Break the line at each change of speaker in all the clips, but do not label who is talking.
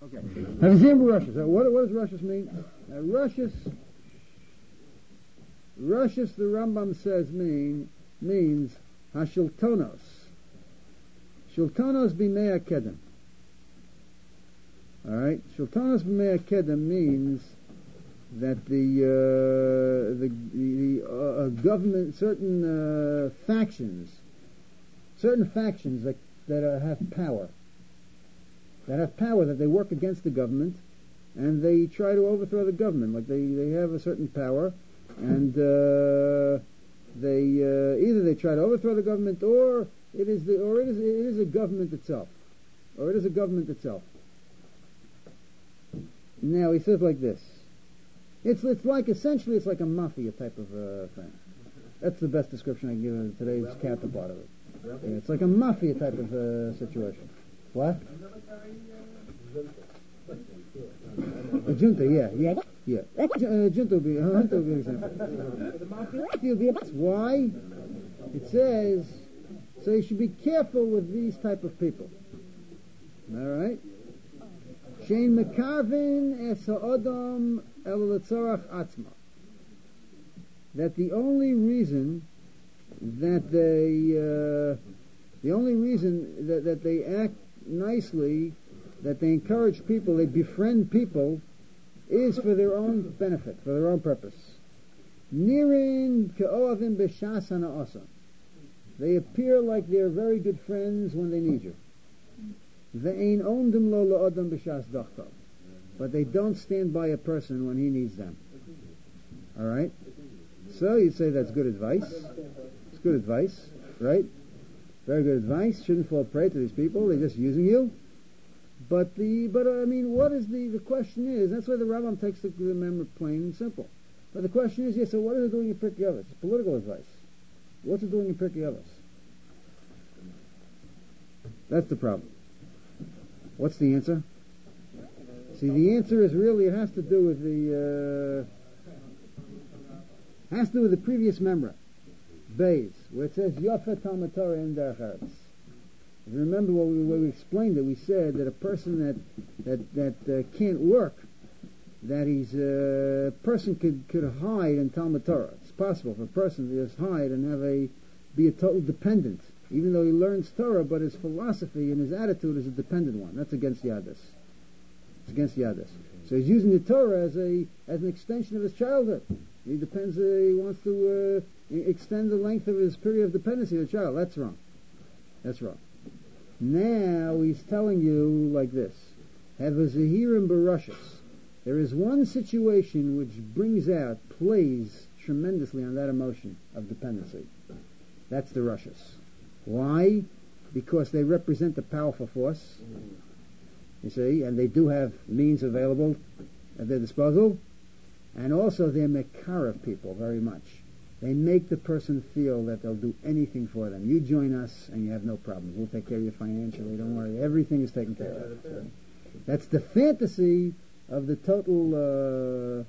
Okay. Now, Rushus. What does Rushus mean? Now, Rushus, the Rambam says, means Hashiltonos. Shiltonos b'mei kedem. All right. Shiltonos b'mei kedem means that the government, certain factions that have power. That they work against the government, and they try to overthrow the government. Like they have a certain power, and they either they try to overthrow the government, or it is a government itself, Now he says like this. It's like essentially it's like a mafia type of thing. That's the best description I can give of today's counterpart of it. Yeah, it's like a mafia type of situation. What? A junta, yeah. Junta would be an example. Why? It says, so you should be careful with these type of people. All right? Shein mekarvin es ha'odam el letzorach atzma. That the only reason that they act nicely, that they encourage people, they befriend people, is for their own benefit, for their own purpose. Nirin ke'oavim b'shas hana'asa. They appear like they're very good friends when they need you. Ve'ein omdim lo la'odam b'shas dachto. But they don't stand by a person when he needs them. All right? So you'd say that's good advice. It's good advice, right? Very good advice. Shouldn't fall prey to these people. They're just using you. But what is the question is, that's why the Rambam takes the member plain and simple. But the question is, so what is it doing in Pirkei Avos? It's political advice. What's it doing in Pirkei Avos? That's the problem. What's the answer? See, the answer is really, it has to do with the previous member, Beis, where it says, Yofet Talmud Torah in Derech Eretz. If you remember when we explained it, we said that a person that can't work, that a person could hide in Talmud Torah. It's possible for a person to just hide and be a total dependent, even though he learns Torah, but his philosophy and his attitude is a dependent one. That's against Yadus. It's against Yadus. So he's using the Torah as an extension of his childhood. He wants to extend the length of his period of dependency of the child. That's wrong. Now he's telling you like this. Have a Zahirim Barushas. There is one situation which plays tremendously on that emotion of dependency. That's the Rushas. Why? Because they represent a powerful force. You see, and they do have means available at their disposal. And also they're mekar of people very much. They make the person feel that they'll do anything for them. You join us and you have no problems. We'll take care of you financially. Don't worry. Everything is taken care of. So that's the fantasy of the total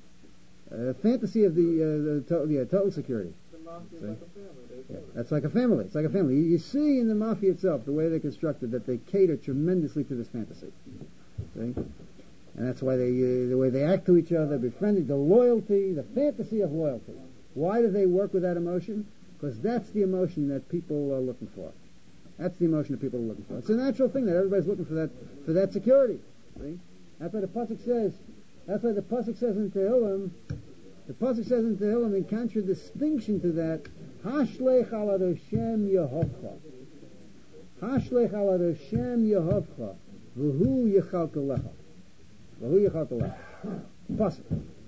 total security. That's like a family. It's like a family. You see in the mafia itself the way they're constructed that they cater tremendously to this fantasy. See? And that's why the way they act to each other, befriending, the loyalty, the fantasy of loyalty. Why do they work with that emotion? Because that's the emotion that people are looking for. That's the emotion that people are looking for. It's a natural thing that everybody's looking for that security. See? That's why the pasuk says. That's why the pasuk says in Tehillim. The pasuk says in Tehillim, in contradistinction to that, Hashlech al Hashem Yehovcha. Hashlech al Hashem Yehovcha. V'hu yechalka lecha. Pasuk.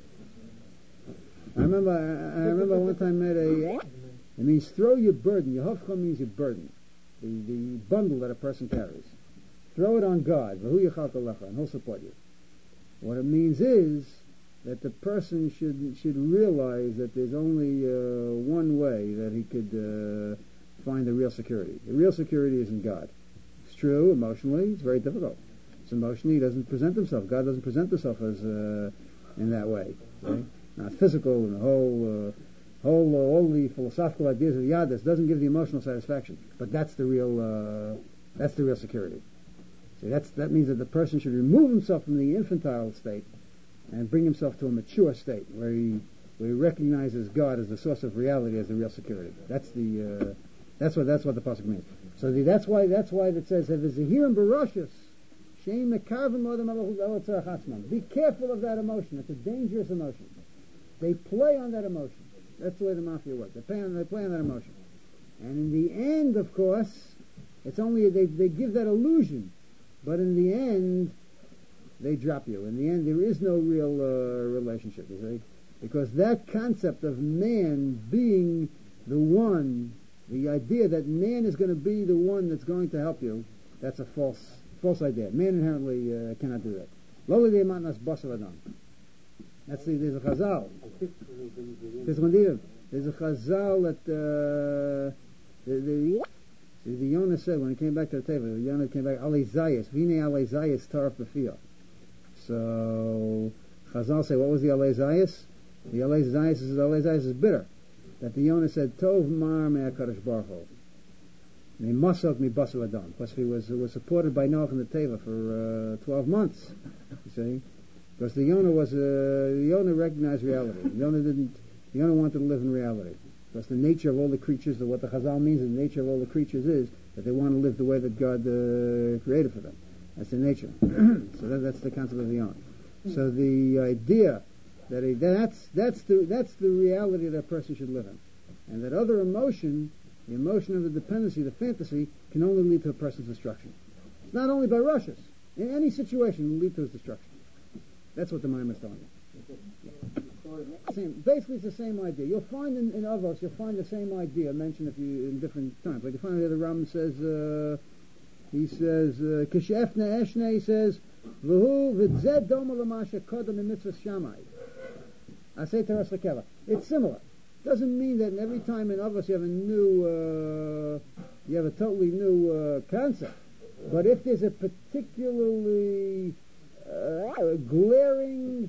I remember one time it means throw your burden. Yehovcha means your burden. The bundle that a person carries. Throw it on God. V'hu yechalka lecha. And He'll support you. What it means is that the person should realize that there's only one way that he could find the real security. The real security is in God. It's true, emotionally, it's very difficult. It's emotionally, he doesn't present himself. God doesn't present himself as in that way. Okay? Not physical, and all the philosophical ideas of the Yadus doesn't give the emotional satisfaction. But that's the real security. See, that means that the person should remove himself from the infantile state and bring himself to a mature state where he recognizes God as the source of reality, as the real security. That's what the pasuk means. So that's why it says if it's a here in Baroshus, be careful of that emotion. It's a dangerous emotion. They play on that emotion. That's the way the mafia works. They play on that emotion. And in the end, of course, it's only they give that illusion, but in the end, they drop you. In the end, there is no real relationship. You see, because that concept of man being the one, the idea that man is going to be the one that's going to help you, that's a false idea. Man inherently cannot do that. Lo le'ematnas basar adam. There's a chazal. There's a chazal that the Yonah said when he came back to the table. Yonah came back. Alei zayis, v'nei alei zayis taraf b'fiyah. So chazal say, what was the alei zayis? The alei zayis is bitter. That the Yonah said, Tov mar me'akadosh baruch hu. Me masok mi basar adam. Plus he was supported by Noach and the Teva for 12 months. You see, because the Yonah recognized reality. The Yonah wanted to live in reality. Because the nature of all the creatures, what the Chazal means, the nature of all the creatures is that they want to live the way that God created for them. That's their nature. So that's the concept of the Yonah. So the idea that that's the reality that a person should live in, and that other emotion. The emotion of the dependency, the fantasy, can only lead to a person's destruction. Not only by rushes. In any situation, it will lead to his destruction. That's what the Maimon is telling you. Basically, it's the same idea. You'll find in Avos, you'll find the same idea mentioned in different times. Like you find the Rambam says, Kishefna Eshne, he says, V'hu v'dzed doma l'masha kodam mitzvah shamai. I say teras lekeva. It's similar. Doesn't mean that every time in Avos you have a totally new concept. But if there's a particularly glaring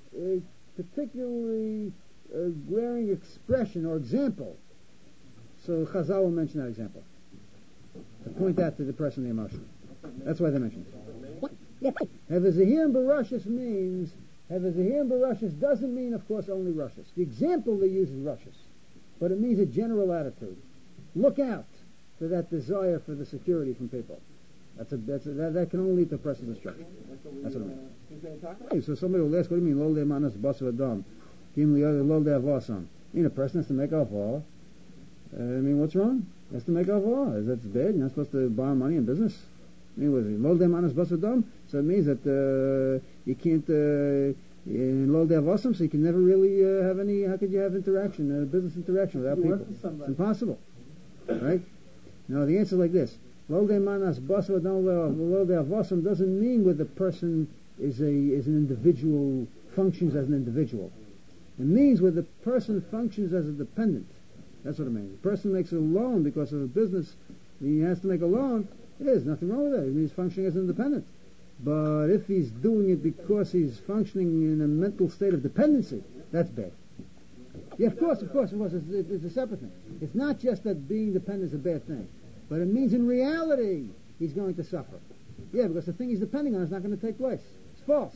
glaring expression or example, so Chazal will mention that example to point out to the person the emotion. That's why they mention it. Hevazahir Barashis means. Hevazahir Barashis doesn't mean, of course, only Rushis. The example they use is Rushis, but it means a general attitude. Look out for that desire for the security from people. That can only lead to personal destruction. That's what it means. So somebody will ask, what do you mean, Lol Manas Basav Adam? Lol Avasam. I mean, a person has to make off all. What's wrong? He has to make off all. That's bad. You're not supposed to borrow money in business. What is it? Lol Manas Basav Adam? So it means that you can't in Lol Avasam, so you can never really have any. How could you have interaction, business interaction without people? It's impossible, right? No, the answer is like this. Lol Manas Basav Adam Lol Avasam doesn't mean where the person is an individual, functions as an individual. It means where the person functions as a dependent. That's what it means. The person makes a loan because of a business. He has to make a loan. There's nothing wrong with that. It means functioning as an independent. But if he's doing it because he's functioning in a mental state of dependency, that's bad. Yeah, of course. It's a separate thing. It's not just that being dependent is a bad thing, but it means in reality he's going to suffer. Yeah, because the thing he's depending on is not going to take place. It's false.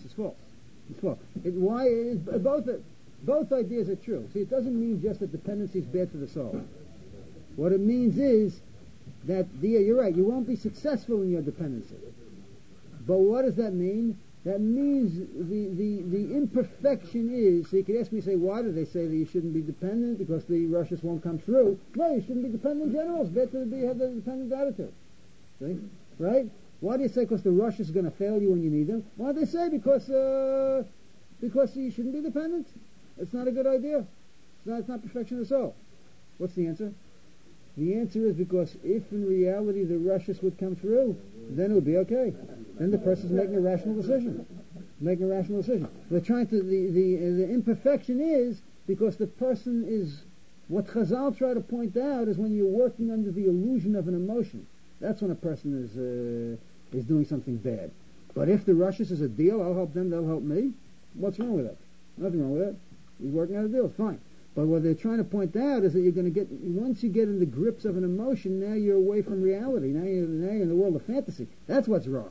Both ideas are true. See, it doesn't mean just that dependency is bad for the soul. What it means is that you're right, you won't be successful in your dependency. But what does that mean? That means the imperfection is, so you could ask me, say, why do they say that you shouldn't be dependent? Because the rushes won't come through. No, you shouldn't be dependent in general. It's better to have the dependent attitude. See? Right? Why do you say because the rush is going to fail you when you need them? Why do they say because you shouldn't be dependent? It's not a good idea. It's not perfection of the soul. What's the answer? The answer is because if in reality the rushes would come through, then it would be okay. Then the person's making a rational decision. They're trying to, the imperfection is because the person is, what Chazal try to point out is when you're working under the illusion of an emotion. That's when a person is doing something bad. But if the rushes is a deal, I'll help them, they'll help me. What's wrong with that? Nothing wrong with that. He's working out a deal, it's fine. But what they're trying to point out is that you're going to get, once you get in the grips of an emotion, now you're away from reality. Now you're in the world of fantasy. That's what's wrong.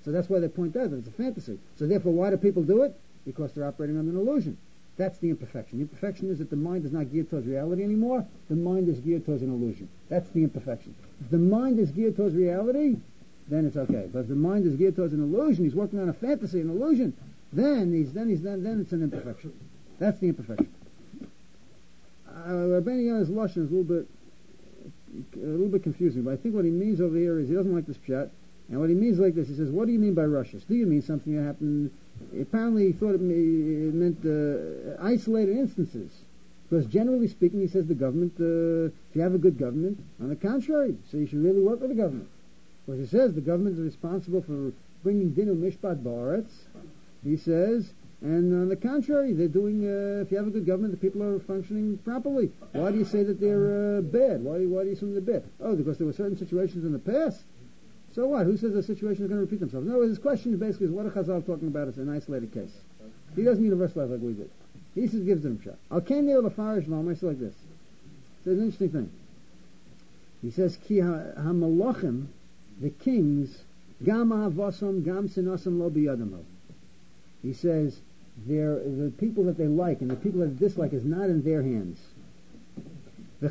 So that's why they point out that it's a fantasy. So therefore, why do people do it? Because they're operating on an illusion. That's the imperfection. The imperfection is that the mind is not geared towards reality anymore. The mind is geared towards an illusion. That's the imperfection. If the mind is geared towards reality, then it's okay. But if the mind is geared towards an illusion, he's working on a fantasy, an illusion, then it's an imperfection. That's the imperfection. Rabbeinu Yonah's lashon is a little bit confusing, but I think what he means over here is he doesn't like this pshat, and what he means like this, he says, what do you mean by Russians? Do you mean something that happened? Apparently he thought it meant isolated instances, because generally speaking, he says the government, if you have a good government, on the contrary, so you should really work with the government. Because he says the government is responsible for bringing dinu mishpat ba'aretz, he says, and on the contrary, they're doing, if you have a good government, the people are functioning properly. Why do you say that they're bad? Why do you assume they're bad? Oh, because there were certain situations in the past. So what? Who says the situations are going to repeat themselves? No, his question basically is what are Chazal talking about as an isolated case? He doesn't universalize like we did. He just gives them a shot. Al Kenir Lafarish Lama, it's like this. So it's an interesting thing. He says, Ki ha-malachim, the kings, gam ahavasom, gam sinasam lo biyadamo. He says, the people that they like and the people that they dislike is not in their hands. When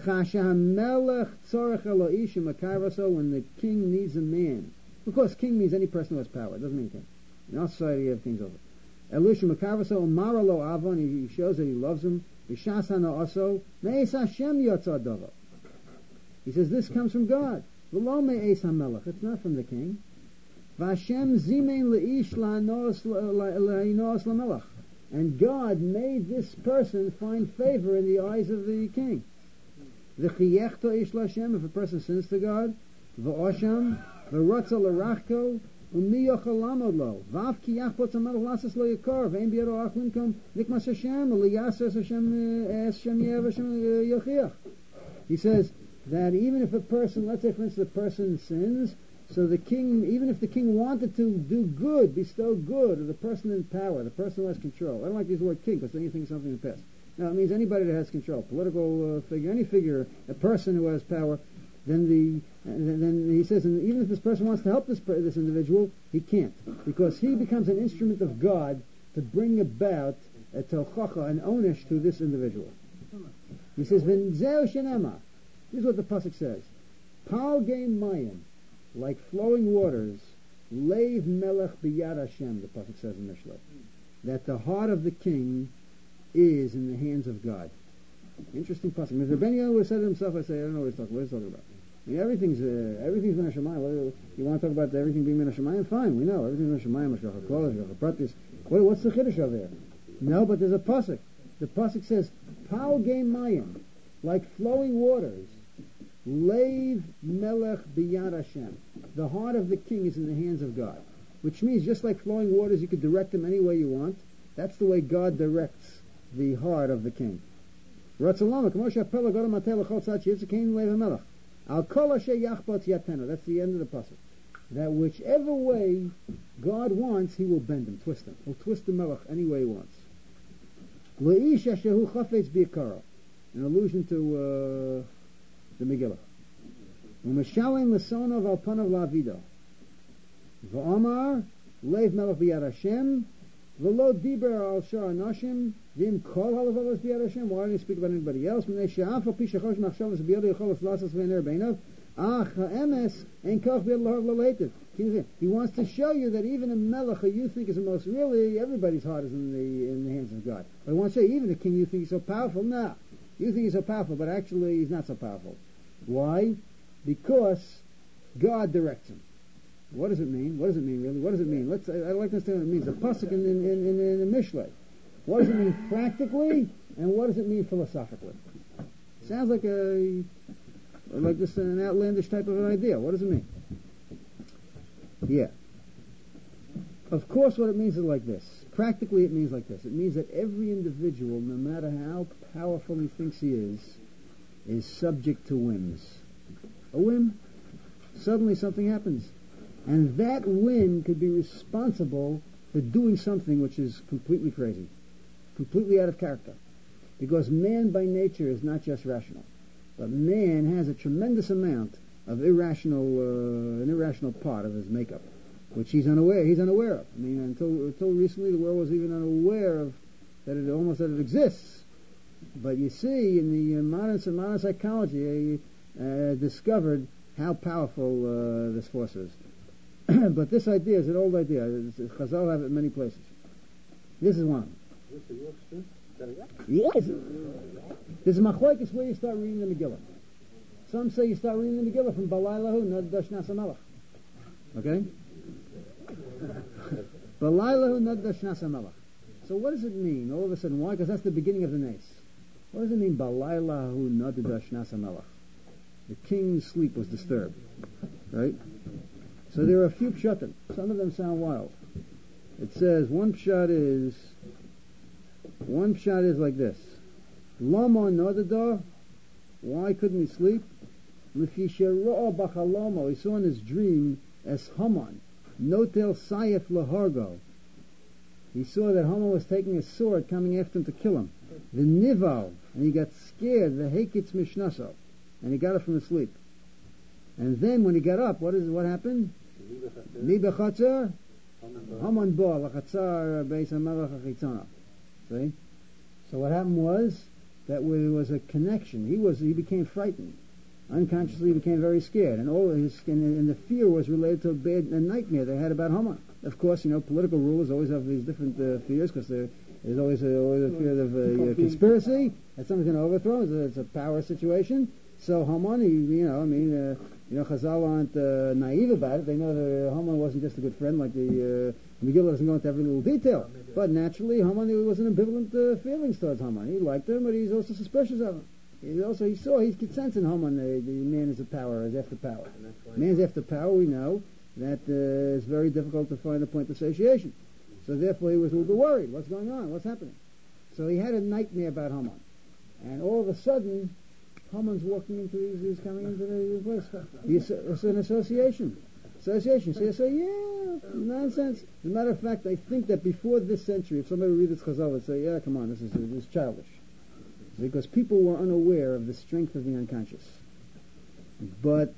the king needs a man, of course, king means any person who has power. It doesn't mean king. In our society, you have kings over. Elisha Makavaso Maralo Avon. He shows that he loves him. He says this comes from God. It's not from the king. And God made this person find favor in the eyes of the king. If a person sins to God, v'osham, v'rotza l'rachko, u'mi yochel lamod lo, v'af ki yachpot zamelach lasas lo yakar, v'ein b'yado ach linkom, nikmas Hashem, u'liyasas Hashem, es Hashem yev Hashem yochiach. He says that even if a person, let's say for instance a person sins, so the king, even if the king wanted to do good, bestow good, or the person in power, the person who has control. I don't like to use the word king because then you think something in the past. Now it means anybody that has control, political figure, any figure, a person who has power. Then he says, and even if this person wants to help this individual, he can't, because he becomes an instrument of God to bring about a tochacha, an onish to this individual. He says, "V'nzeu shenema." This is what the pasuk says: "Pal geim mayim." Like flowing waters, leiv melech biyad Hashem, the pasuk says in Mishlei, that the heart of the king is in the hands of God. Interesting pasuk. If Rabbeinu Yonah would have said it himself, I'd say, I don't know what he's talking about. I mean, everything's min hashamayim. You want to talk about everything being min hashamayim? Fine, we know. Everything's min hashamayim, hashgacha kol, hashgacha pratis. What's the chiddush over there? No, but there's a pasuk. The pasuk says, pal geim mayim, like flowing waters, leiv melech biyad Hashem. The heart of the king is in the hands of God. Which means just like flowing waters, you could direct them any way you want. That's the way God directs the heart of the king. That's the end of the pasuk. That whichever way God wants, he will bend him, twist him. He'll twist the melech any way he wants. An allusion to the Megillah. U'meshalim l'sonov al panav la'avido. V'amar leiv melech b'yad Hashem v'lo diber al shar anashim v'im kol halavalos b'yad Hashem. Why didn't he speak about anybody else? M'nei she'af al pi shechosh machshavas b'yado yichol l'flasas v'ener beinav ach ha'emes ein koch b'yad l'harav l'leitiv. He wants to show you that even a melech who you think is the most, really everybody's heart is in the hands of God. But he wants to say even the king you think is so powerful, no. You think he's so powerful, but actually he's not so powerful. Why? Because God directs him. What does it mean? What does it mean really? What does it mean? I'd like to understand what it means. The pasuk in the Mishlei. What does it mean practically, and what does it mean philosophically? Sounds like an outlandish type of an idea. What does it mean? Yeah. Of course, what it means is like this. Practically, it means like this. It means that every individual, no matter how powerful he thinks he is subject to whims. A whim, suddenly something happens. And that whim could be responsible for doing something which is completely crazy, completely out of character. Because man by nature is not just rational, but man has a tremendous amount of an irrational part of his makeup. which he's unaware of. I mean, until recently, the world was even unaware of that it exists. But you see, in the modern psychology, discovered how powerful this force is. But this idea is an old idea. Chazal have it in many places. This is one. Yes. This is machlokes where you start reading the Megillah. Some say you start reading the Megillah from Balaylahu Nadash Nasamelach. Okay? Balaylahu Nadash Nasamelach. So what does it mean? All of a sudden, why? Because that's the beginning of the Nes. What does it mean? Balaylahu Nadash Nasamelach. The king's sleep was disturbed. Right? So there are a few pshatim. Some of them sound wild. It says one pshat is like this. Lama Nadada. Why couldn't he sleep? Lefisha Bachalamo. He saw in his dream as Haman. Notel Sayef Lahargo. He saw that Haman was taking a sword coming after him to kill him. The Nival. And he got scared. The Hekitz Mishnaso. And he got up from his sleep. And then when he got up, what happened? Libe Chatzar. Haman Bo. Lachatzar Beis HaMelech HaChitzona. See? So what happened was that there was a connection. He became frightened. Unconsciously he became very scared, and and the fear was related to a nightmare they had about Haman. Of course, political rulers always have these different fears because there's always a fear of conspiracy that someone's going to overthrow. It's a power situation. So Haman, Chazal aren't naive about it. They know that Haman wasn't just a good friend, like the Megillah doesn't go into every little detail. But naturally, Haman, there was an ambivalent feelings towards Haman. He liked him, but he's also suspicious of him. He could sense in Haman the man is after power. Man's after power, we know that it's very difficult to find a point of association. So therefore he was a little bit worried. What's going on? What's happening? So he had a nightmare about Haman. And all of a sudden, Haman's walking he's coming into the place. It's an association. So nonsense. As a matter of fact, I think that before this century, if somebody would read this Chazal, would say, yeah, come on, this is childish. Because people were unaware of the strength of the unconscious. But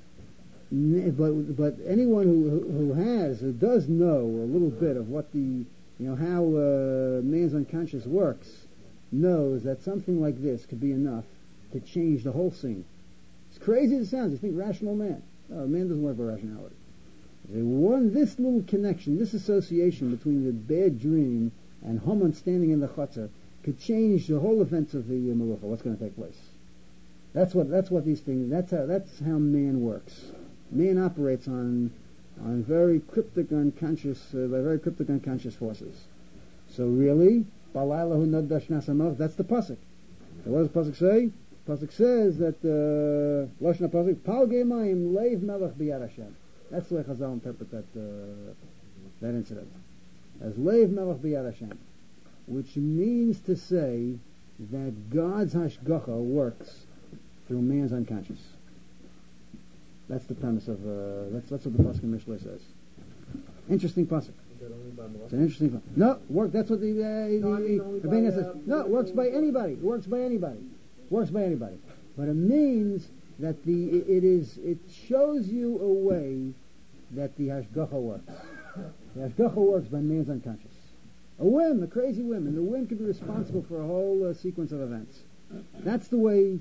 anyone who does know a little bit of what how man's unconscious works, knows that something like this could be enough to change the whole scene. As crazy as it sounds, you think rational man. No, man doesn't work for rationality. This little connection, this association between the bad dream and Haman standing in the chutzner could change the whole events of the Melucha, what's going to take place. That's what these things, that's how man works. Man operates on very cryptic unconscious forces. So really, Balaylahu Nadash Nasamach, that's the pasuk. So what does the pasuk say? The pasuk says that Lashon pasuk Pal Gemayim Leiv Melech B'Yad Hashem. That's the way Chazal interpret that incident as Leiv Melech B'Yad Hashem, which means to say that God's hashgacha works through man's unconscious. That's the premise of that's what the pasuk in Mishlei says. Interesting pasuk. It's an interesting pasuk. No, work. That's what the Rebbeinu says. No, it works by anybody. It works by anybody. Works by anybody. But it means that it shows you a way that the hashgacha works. The hashgacha works by man's unconscious. A whim, a crazy whim, and the whim can be responsible for a whole sequence of events. That's the way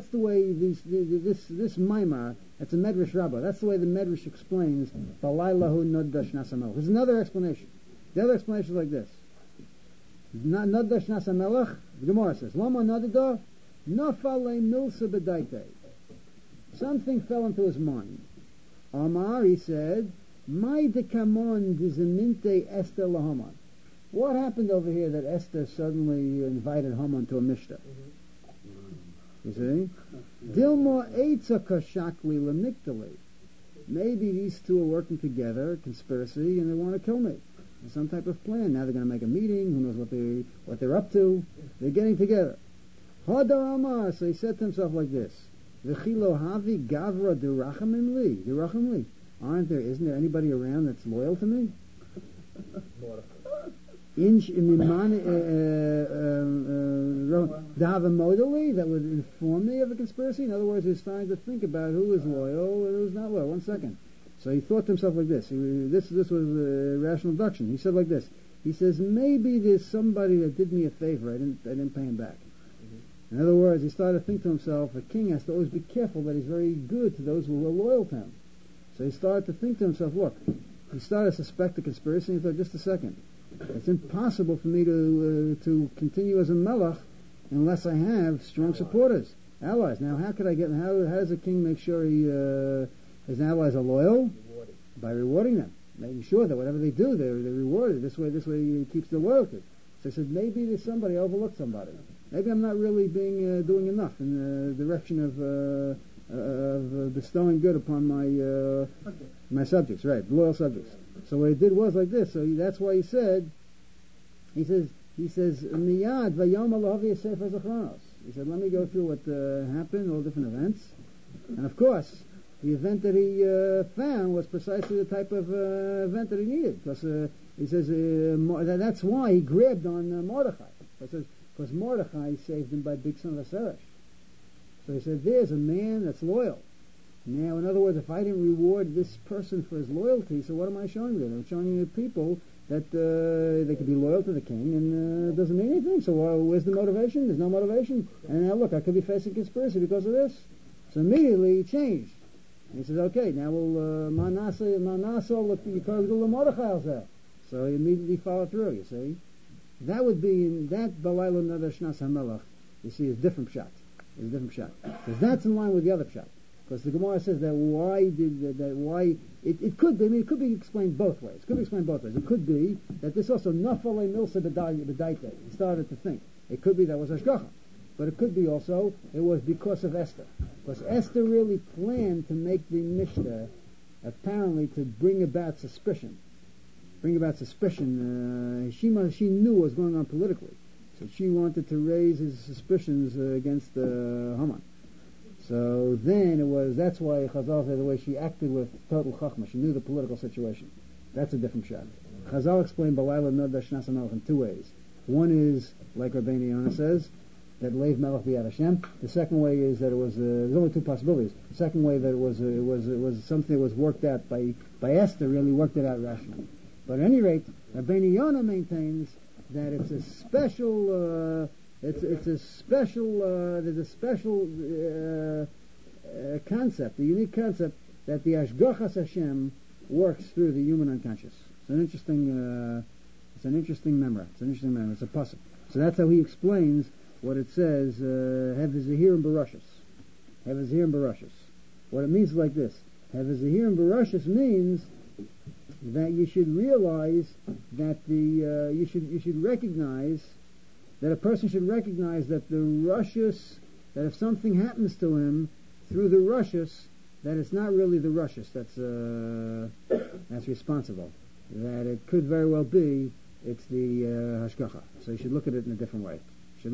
this Maimar, that's a Medrash Rabbah, that's the way the Medrash explains Balaylahu Nadash Nasamelach. There's another explanation. The other explanation is like this. Nadash Nasamelach, the Gemara says, Lama Nadada, Nafale Milsa Bedaite. Something fell into his mind. Amar, he said, Mai dekamon dizeminte Esther lahaman. What happened over here that Esther suddenly invited Haman to a mishta? You see? Dilma eitza kashakli lemigdali. Maybe these two are working together, conspiracy, and they want to kill me. There's some type of plan. Now they're going to make a meeting. Who knows what they're up to? They're getting together. Hadar Amar. So he said to himself like this: V'chilo havi gavra derachim li. Isn't there anybody around that's loyal to me? That would inform me of a conspiracy. In other words, he's starting to think about who is loyal and who's not loyal. 1 second. So he thought to himself like this. This was a rational deduction. He said like this. He says, maybe there's somebody that did me a favor. I didn't pay him back. In other words, he started to think to himself, a king has to always be careful that he's very good to those who are loyal to him. So he started to think to himself, look, he started to suspect a conspiracy, and he thought, just a second. It's impossible for me to continue as a melech unless I have strong supporters, allies. Now, how does a king make sure his allies are loyal? By rewarding them, making sure that whatever they do, they're rewarded. This way he keeps their loyalty. So he said, maybe there's somebody, I overlooked somebody. Maybe I'm not really doing enough in the direction of bestowing good upon my subjects, right, loyal subjects. So what he did was like this. So that's why he says, Miyad vayom alavi sefer zachronos. He said, let me go through what happened, all different events. And of course, the event that he found was precisely the type of event that he needed. Because he says that's why he grabbed on Mordechai. Because Mordechai saved him by big son of Aseresh. So he said, there's a man that's loyal. Now, in other words, if I didn't reward this person for his loyalty, so what am I showing you? I'm showing you people that they could be loyal to the king, and it doesn't mean anything. So where's the motivation? There's no motivation. And now look, I could be facing conspiracy because of this. So immediately he changed. And he says, okay, now we'll Manasseh, look, you can't do the Mordechai there. So he immediately followed through, you see. That would be in that Balayla Neder Shnas HaMelech, you see, is different shot. It's a different shot. Because that's in line with the other shot. Because the Gemara says that it could be, it could be explained both ways. It could be that this also Nafale Milsa B'daite. He started to think. It could be that was Hashgacha. But it could be also, it was because of Esther. Because Esther really planned to make the Mishnah, apparently to bring about suspicion. She knew what was going on politically. So she wanted to raise his suspicions against Haman. So then that's why Chazal said the way she acted with total chachma. She knew the political situation. That's a different shot. Chazal explained Balayla Neder Shnas HaMelech in two ways. One is, like Rabbeinu Yonah says, that Leiv Melech B'Yad Hashem. The second way is that it was, there's only two possibilities. The second way that it was something that was worked out by Esther, really worked it out rationally. But at any rate, Rabbeinu Yonah maintains that it's a special, there's a special concept, a unique concept, that the Ashgachas Hashem works through the human unconscious. It's an interesting memory. It's a pasuk. So that's how he explains what it says, Hevizahir and Barashas. What it means is like this. Hevizahir and Barashas means that you should realize that you should recognize that a person should recognize that the Rushus, that if something happens to him through the Rushus, that it's not really the Rushus that's responsible. That it could very well be it's the Hashgacha. So you should look at it in a different way.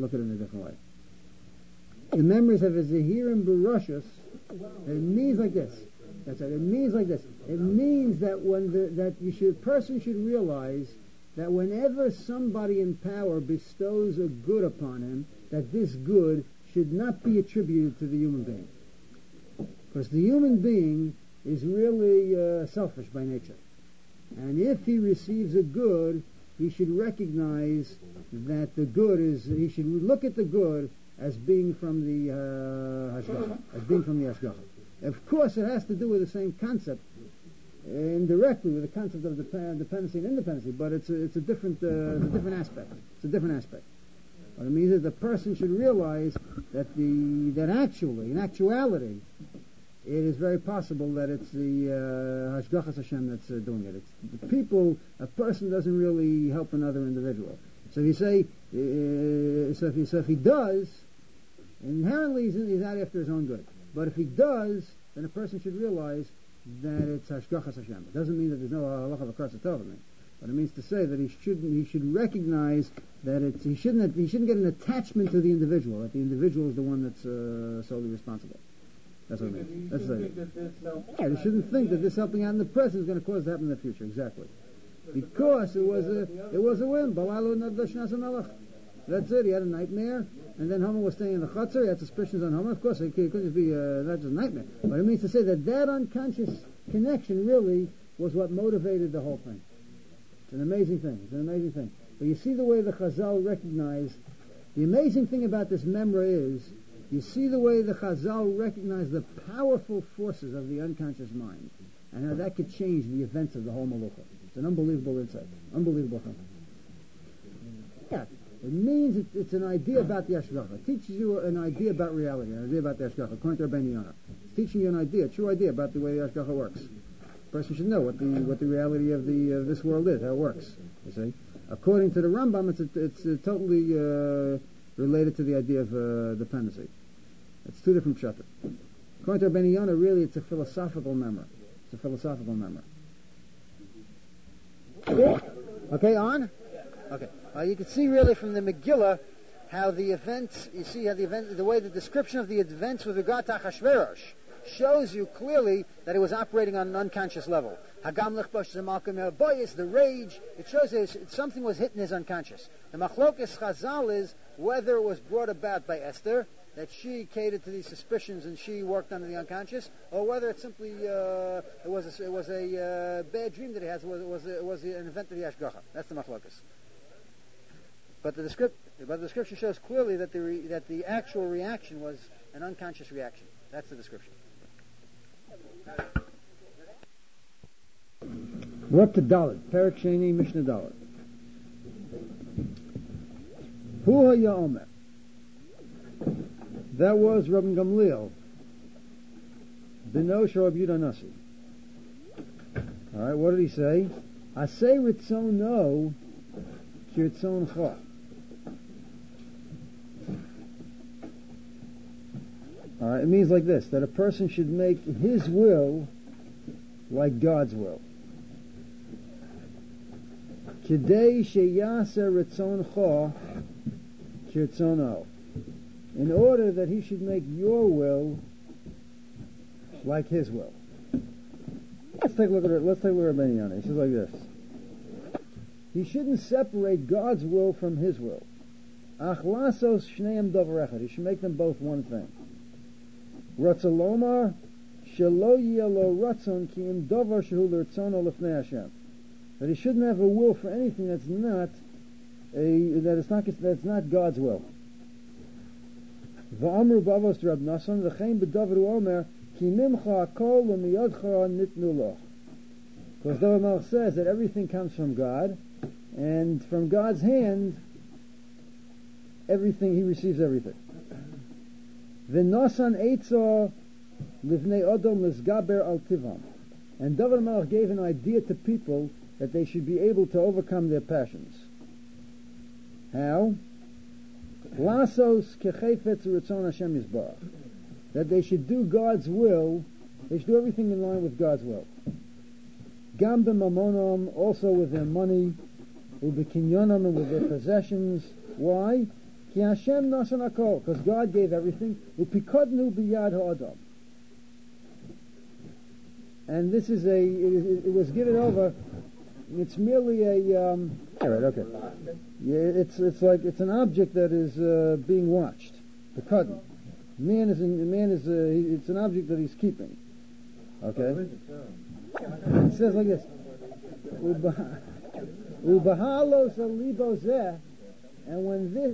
The members of a Zahir and Barushus, it means like this. That's right. It means like this. It means that person should realize that whenever somebody in power bestows a good upon him, that this good should not be attributed to the human being. Because the human being is really selfish by nature. And if he receives a good, he should recognize that he should look at the good as being from the Hashgacha. Of course, it has to do with the same concept, indirectly with the concept of dependency and independency, but it's a different aspect. What it means is the person should realize that in actuality, it is very possible that it's the Hashgachas Hashem that's doing it. A person doesn't really help another individual. So if you say, if he does, inherently he's out after his own good. But if he does, then a person should realize that it's Hashgachas Hashem. It doesn't mean that there's no halacha v'karsa tovim. But it means to say that he should recognize that he shouldn't get an attachment to the individual. That the individual is the one that's solely responsible. That's what it means. You shouldn't think that this helping out in the present is going to cause that in the future. Exactly. Because it was a whim. Balayla Neder Shnas HaMelech. That's it. He had a nightmare, and then Haman was staying in the chutzner. He had suspicions on Haman. Of course, it couldn't be not just a nightmare. But it means to say that unconscious connection really was what motivated the whole thing. It's an amazing thing. It's an amazing thing. But you see the way the Chazal recognized, the amazing thing about this memra is, you see the way the Chazal recognized the powerful forces of the unconscious mind, and how that could change the events of the whole Malucha. It's an unbelievable insight. Unbelievable thing. Yeah. It means it's an idea about the Ashgacha. It teaches you an idea about reality, an idea about the Ashgacha, according to Rabbeinu Yonah. It's teaching you an idea, a true idea about the way the Ashgacha works. A person should know what the reality of this world is, how it works. You see, according to the Rambam, it's totally related to the idea of dependency. It's two different pshatim. According to Rabbeinu Yonah, really, it's a philosophical memory. It's a philosophical memory. Okay, on. Okay. You can see really from the Megillah how the events, the way the description of the events with regard to Achashverosh shows you clearly that it was operating on an unconscious level. Hagam lechbosh zemalkim boyis, the rage, it shows that something was hit in his unconscious. The machlokes Chazal is whether it was brought about by Esther, that she catered to these suspicions and she worked under the unconscious, or whether it simply it was a bad dream that he has, it was an event of the Ashgacha. That's the machlokes. But the description shows clearly that the actual reaction was an unconscious reaction. That's the description. We're up to Dalet, Perek Sheni, Mishnah Dalet. Hu haya omer. That was Rabbi Gamliel, Bino Shel Rabbi Yehuda Nasi. All right, what did he say? Asay ritzono kirtzoncha. It means like this, that a person should make his will like God's will. Kidei sheyasa ritzoncha kirtzono. In order that he should make your will like his will. Let's take a look at it. Let's take a look at Rabbeinu Yonah. He says like this. He shouldn't separate God's will from his will. Achlasos shneim davar echad. He should make them both one thing. Ratzalomar shelo yelo ratzon ki im davar shehu l'rtzono lefnei Hashem. That he shouldn't have a will for anything that's not God's will. V'amru bavos Rab Nasan v'chein b'davar omer ki mimcha hakol u'miyadcha nitnu loch. Because David Melech says that everything comes from God, and from God's hand, everything, he receives everything. V'nasan eitzah livnei odom l'sgaber al tivam. And David Melech gave an idea to people that they should be able to overcome their passions. How? Lasos kechefetz ritzon Hashem yisbarach. That they should do God's will, they should do everything in line with God's will. Gam b'mamonam, also with their money, u'b'kinyonam, and with their possessions. Why? Ki Hashem nasan hakol, because God gave everything. U'pikodnu b'yad ha'adam. And this is it was given over. It's merely a. All right, okay. Yeah, it's an object that is being watched. The cotton. It's an object that he's keeping. Okay. It says like this. Ubahalos alibozeh, and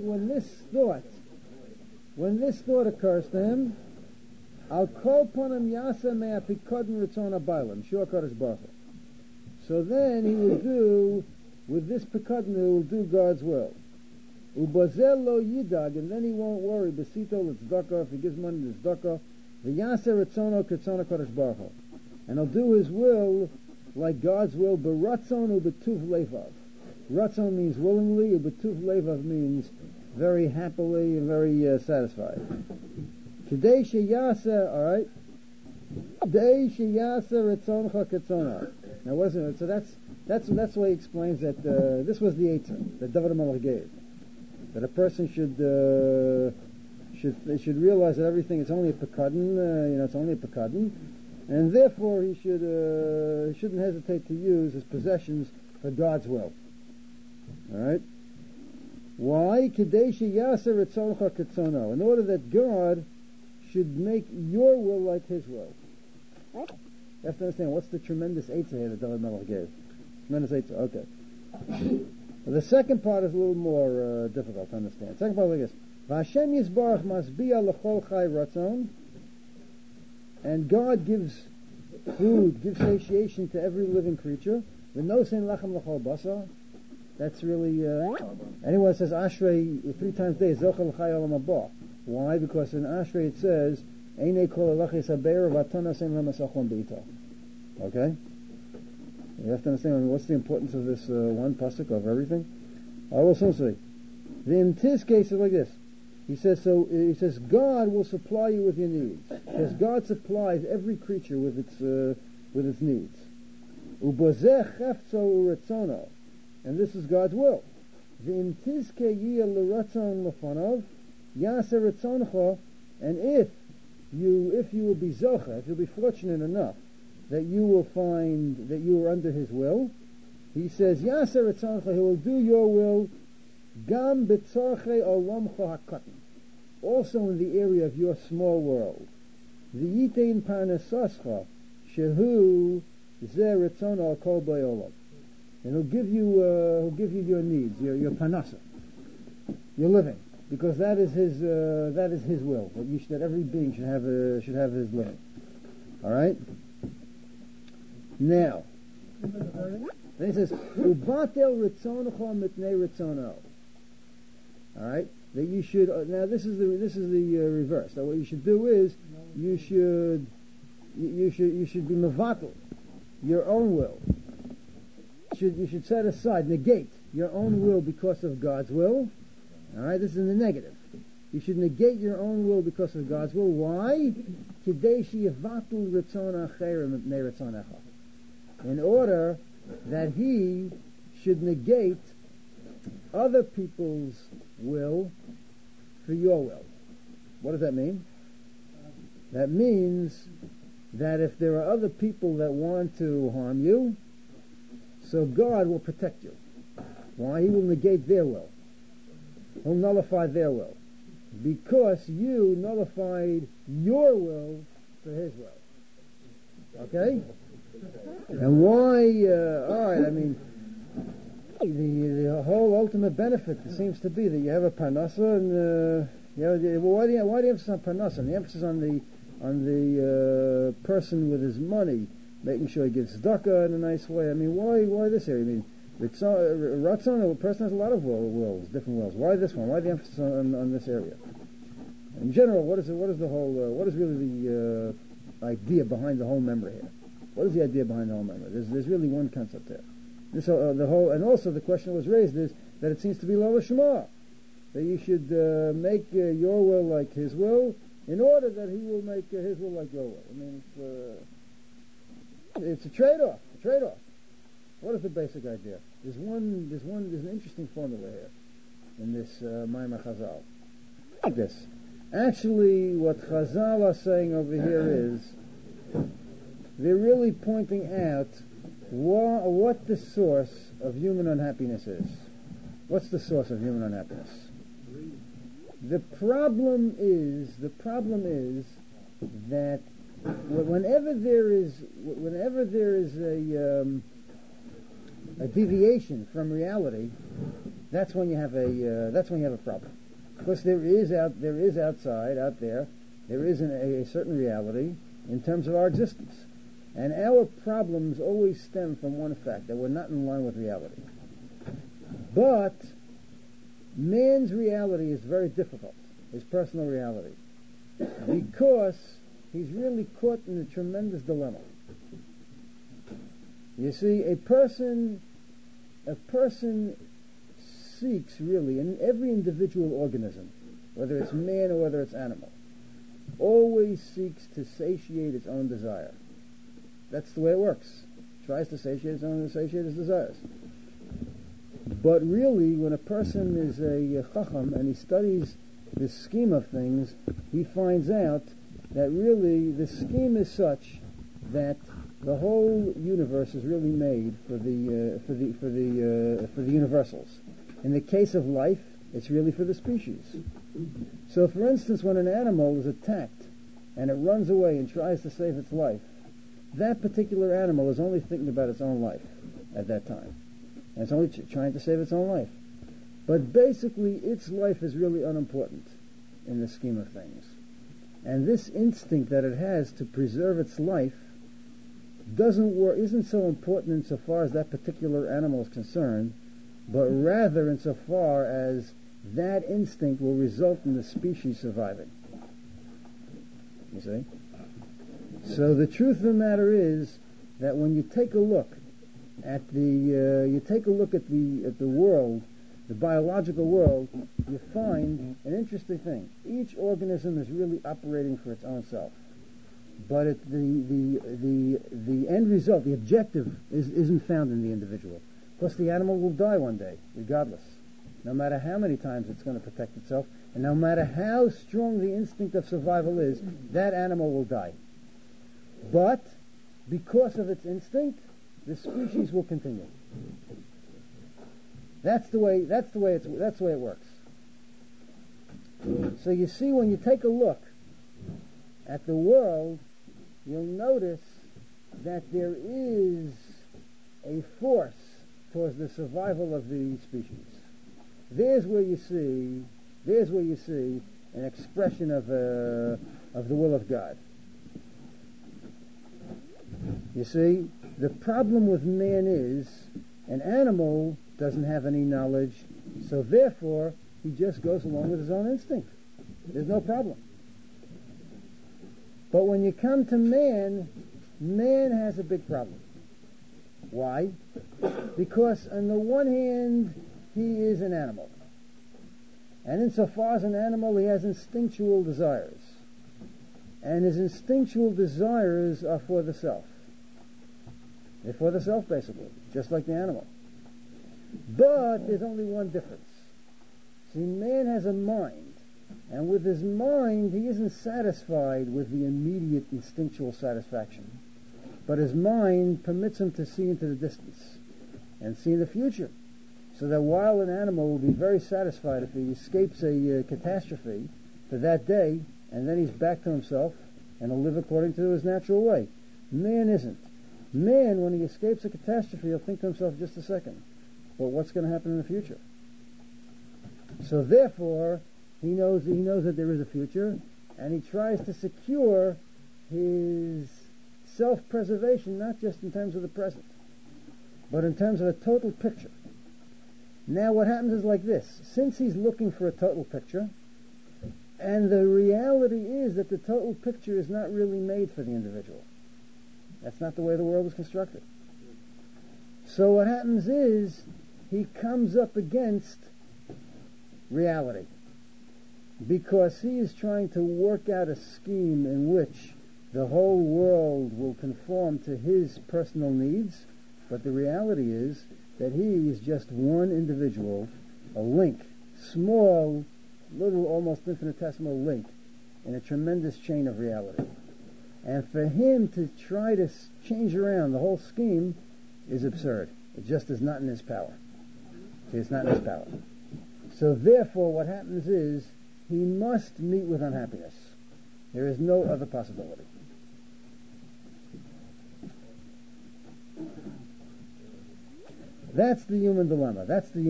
when this thought occurs to him, I'll call upon him yasa me'apikodin ritzon abaylam shua kadosh baruch hu. So then he will do, with this pekadnu, he will do God's will. Ubazel lo yidag, and then he won't worry. Besito l'tzedakah, if he gives money to tzedakah, v'yaseh ritzono k'ritzono kadosh baruch hu. And he'll do his will like God's will, b'ratzon u'b'tuv levav. Ratzon means willingly, u'b'tuv levav means very happily and very satisfied. Today sheyaseh, all right? Today sheyaseh ritzoncha k'ritzono. Now, wasn't it? So that's why he explains that this was the eitzah that David HaMelech gave, that a person should realize that everything is only a pekadon, it's only a pekadon, and therefore he shouldn't hesitate to use his possessions for God's will. All right. Why? Kedei sheyaseh ritzoncha k'ritzono, in order that God should make your will like His will.
You have to understand what's the tremendous eitzah here that David Melech gave. Tremendous eitzah. Okay. The second part is a little more difficult to understand. Second part is like this: V'Hashem Yisbarach masbiya l'chol chai ratzon, and God gives food, gives satiation to every living creature. V'nosein lachem l'chol basar. That's really anyone that says Ashrei 3 times a day zochel l'chai olam haba. Why? Because in Ashrei it says Einei kol alachis habeir v'atana seim lemasachon beita. Okay. You have to understand what's the importance of this one pasuk of everything. I will soon say. In his case, it's like this. He says God will supply you with your needs. Because God supplies every creature with its needs. Ubozeh chefzo uretzono, and this is God's will. V'im tizke yiyah l'ratzon lefanov yaser retzoncha, and if you will be zocha, if you'll be fortunate enough that you will find that you are under His will, He says, Yaser Etzancha, He will do your will, Gam B'tzarchei Olamcha HaKatan, also in the area of your small world. V'yitein Parnasascha, Shehu Zeh Retzon Al Kol B'Olam. And He'll give you your needs, your Parnasa, your living, because that is His will, that every being should have his living. All right. Now, then he says, "Ubatel ritzonecha mitnei ritzono." All right, that you should. Now, this is the reverse. So what you should do is you should be mevatel your own will. You should set aside, negate your own will because of God's will. All right, this is in the negative. You should negate your own will because of God's will. Why? Kidei sheyivatel ritzon acher mitnei ritzonecha. In order that He should negate other people's will for your will. What does that mean? That means that if there are other people that want to harm you, so God will protect you. Why? He will negate their will. He'll nullify their will. Because you nullified your will for His will. Okay? And why, alright, I mean, the whole ultimate benefit seems to be that you have a parnasa, and, why do you emphasize on parnasa? The emphasis on the person with his money, making sure he gives tzedakah in a nice way. I mean, why this area? I mean, Ratzon, a person has a lot of wills, different wills. Why this one? Why the emphasis on this area? In general, what is really the idea behind the whole memory here? What is the idea behind the whole memory? There's really one concept there. And also the question that was raised is that it seems to be Lola Shema, that you should make your will like His will, in order that He will make His will like your will. I mean, it's a trade-off. What is the basic idea? There's an interesting formula here in this Maimar Chazal. Like this. Actually, what Chazal are saying over here is they're really pointing out what the source of human unhappiness is. What's the source of human unhappiness? The problem is that whenever there is a deviation from reality, that's when you have a problem. Because there is outside, out there is a certain reality in terms of our existence. And our problems always stem from one fact, that we're not in line with reality. But man's reality is very difficult, his personal reality, because he's really caught in a tremendous dilemma. You see, a person seeks really, in every individual organism, whether it's man or whether it's animal, always seeks to satiate its own desire. That's the way it works. Tries to satiate his desires. But really, when a person is a chacham and he studies the scheme of things, he finds out that really the scheme is such that the whole universe is really made for the universals. In the case of life, it's really for the species. So, for instance, when an animal is attacked and it runs away and tries to save its life, that particular animal is only thinking about its own life at that time. And it's only trying to save its own life. But basically, its life is really unimportant in the scheme of things. And this instinct that it has to preserve its life isn't so important insofar as that particular animal is concerned, but rather insofar as that instinct will result in the species surviving. You see? So the truth of the matter is that when you take a look at the world, the biological world, you find an interesting thing. Each organism is really operating for its own self, but the end result, the objective, isn't found in the individual. Because the animal will die one day, regardless, no matter how many times it's going to protect itself, and no matter how strong the instinct of survival is, that animal will die. But because of its instinct, the species will continue. That's the way it works. So you see, when you take a look at the world, you'll notice that there is a force towards the survival of the species. There's where you see an expression of the will of God. You see, the problem with man is an animal doesn't have any knowledge, so therefore he just goes along with his own instinct. There's no problem. But when you come to man, man has a big problem. Why? Because on the one hand, he is an animal. And insofar as an animal, he has instinctual desires. And his instinctual desires are for the self. They're for the self, basically, just like the animal. But there's only one difference. See, man has a mind, and with his mind, he isn't satisfied with the immediate instinctual satisfaction. But his mind permits him to see into the distance and see in the future. So that while an animal will be very satisfied if he escapes a catastrophe for that day, and then he's back to himself, and he'll live according to his natural way. Man isn't. Man, when he escapes a catastrophe, he'll think to himself, just a second, but what's going to happen in the future? So therefore, he knows that there is a future, and he tries to secure his self-preservation, not just in terms of the present, but in terms of a total picture. Now what happens is like this. Since he's looking for a total picture, and the reality is that the total picture is not really made for the individual. That's not the way the world is constructed. So what happens is he comes up against reality, because he is trying to work out a scheme in which the whole world will conform to his personal needs, but the reality is that he is just one individual, a link, small, little, almost infinitesimal link in a tremendous chain of reality. And for him to try to change around the whole scheme is absurd. It just is not in his power. See, it's not in his power. So therefore what happens is he must meet with unhappiness. There is no other possibility. That's the human dilemma.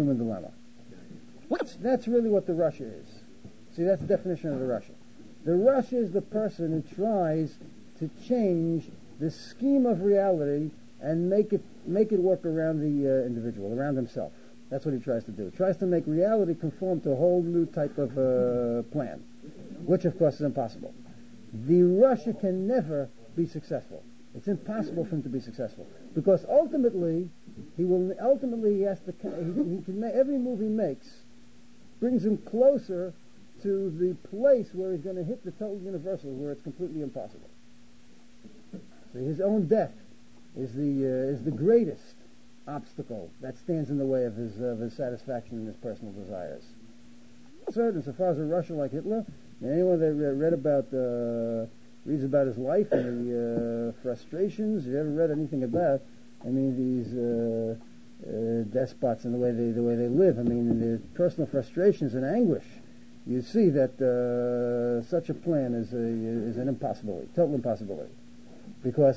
That's really what the Russia is. See, that's the definition of the Russia. The Russia is the person who tries to change the scheme of reality and make it work around the individual, around himself. That's what he tries to do. He tries to make reality conform to a whole new type of plan, which of course is impossible. The Russia can never be successful. It's impossible for him to be successful, because ultimately he has to. Every move he makes brings him closer to the place where he's going to hit the total universal, where it's completely impossible. So his own death is the greatest obstacle that stands in the way of his satisfaction and his personal desires. Certain, so far as a Russian like Hitler, anyone that reads about his life and the frustrations, if you ever read anything about, these despots and the way they live, the personal frustrations and anguish, you see that such a plan is an impossibility, total impossibility, because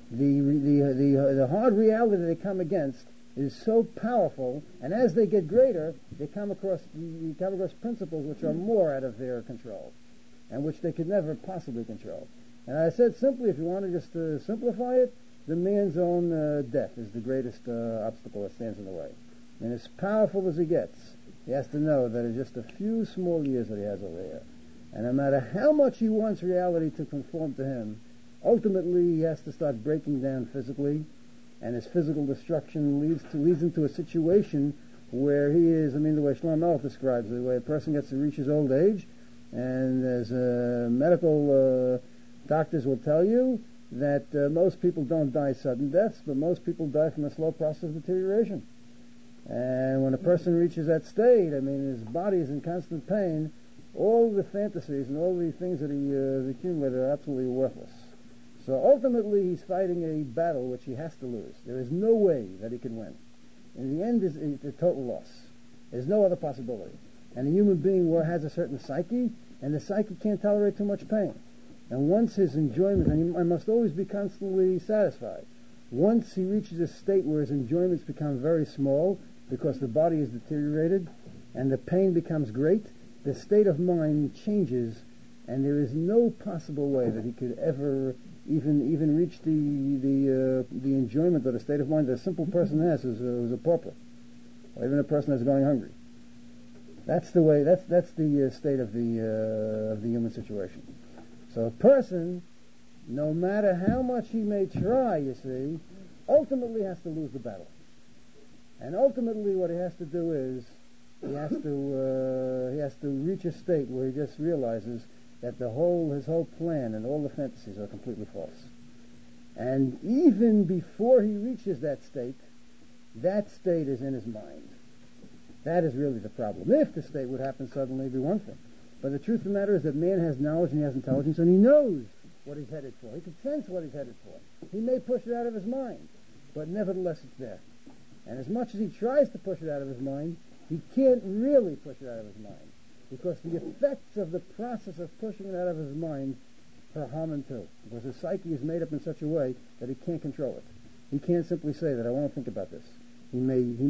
The hard reality they come against is so powerful, and as they get greater, you come across principles which are more out of their control, and which they could never possibly control. And I said simply, if you want to just simplify it, the man's own death is the greatest obstacle that stands in the way. And as powerful as he gets, he has to know that it's just a few small years that he has over here. And no matter how much he wants reality to conform to him, ultimately he has to start breaking down physically, and his physical destruction leads into a situation where he is, the way Shlomo Melech describes it, the way a person gets to reach his old age, and as medical doctors will tell you, that most people don't die sudden deaths, but most people die from a slow process of deterioration. And when a person reaches that state, his body is in constant pain, all the fantasies and all the things that he has accumulated are absolutely worthless. So ultimately he's fighting a battle which he has to lose. There is no way that he can win. In the end, it's a total loss. There's no other possibility. And a human being has a certain psyche, and the psyche can't tolerate too much pain. And once his enjoyment, and he must always be constantly satisfied. Once he reaches a state where his enjoyments become very small, because the body is deteriorated, and the pain becomes great, the state of mind changes, and there is no possible way that he could ever even reach the enjoyment or the state of mind that a simple person has who's a pauper, or even a person that's going hungry. That's the way. That's the state of the human situation. So a person, no matter how much he may try, you see, ultimately has to lose the battle. And ultimately, what he has to do is he has to reach a state where he just realizes that his whole plan and all the fantasies are completely false. And even before he reaches that state is in his mind. That is really the problem. If the state would happen suddenly, it'd be one thing. But the truth of the matter is that man has knowledge and he has intelligence, and he knows what he's headed for. He can sense what he's headed for. He may push it out of his mind, but nevertheless it's there. And as much as he tries to push it out of his mind, he can't really push it out of his mind, because the effects of the process of pushing it out of his mind harm him too, because his psyche is made up in such a way that he can't control it. He can't simply say that I won't think about this. He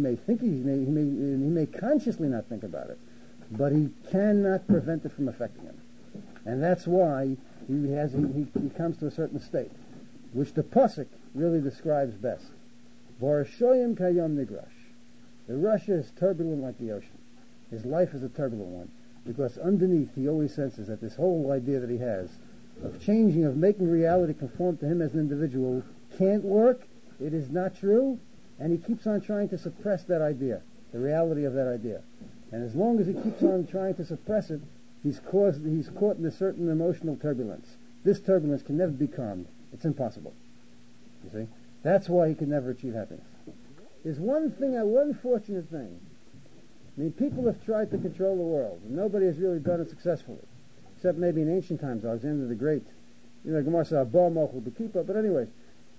may consciously not think about it, but he cannot prevent it from affecting him. And that's why he comes to a certain state, which the Pasuk really describes best. Vorashoyim kayom nigrash. The Russia is turbulent like the ocean. His life is a turbulent one, because underneath he always senses that this whole idea that he has of changing, of making reality conform to him as an individual can't work. It is not true, and he keeps on trying to suppress that idea, the reality of that idea. And as long as he keeps on trying to suppress it, he's caught in a certain emotional turbulence. This turbulence can never be calmed. It's impossible. You see? That's why he can never achieve happiness. There's one fortunate thing. People have tried to control the world, and nobody has really done it successfully, except maybe in ancient times, Alexander the Great. Gemara said, "Bar Mochel B'Kippah," but anyways,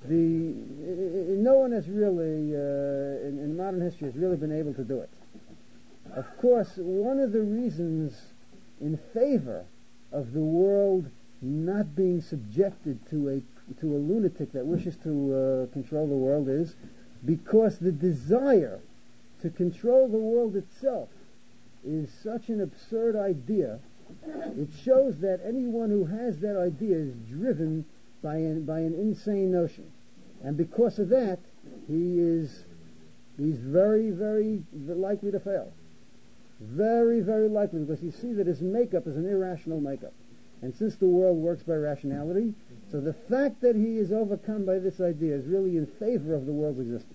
no one has really, in modern history, has really been able to do it. Of course, one of the reasons in favor of the world not being subjected to a lunatic that wishes to control the world is because the desire to control the world itself is such an absurd idea. It shows that anyone who has that idea is driven by an insane notion, and because of that, he's very, very likely to fail. Very, very likely, because you see that his makeup is an irrational makeup. And since the world works by rationality, so the fact that he is overcome by this idea is really in favor of the world's existence.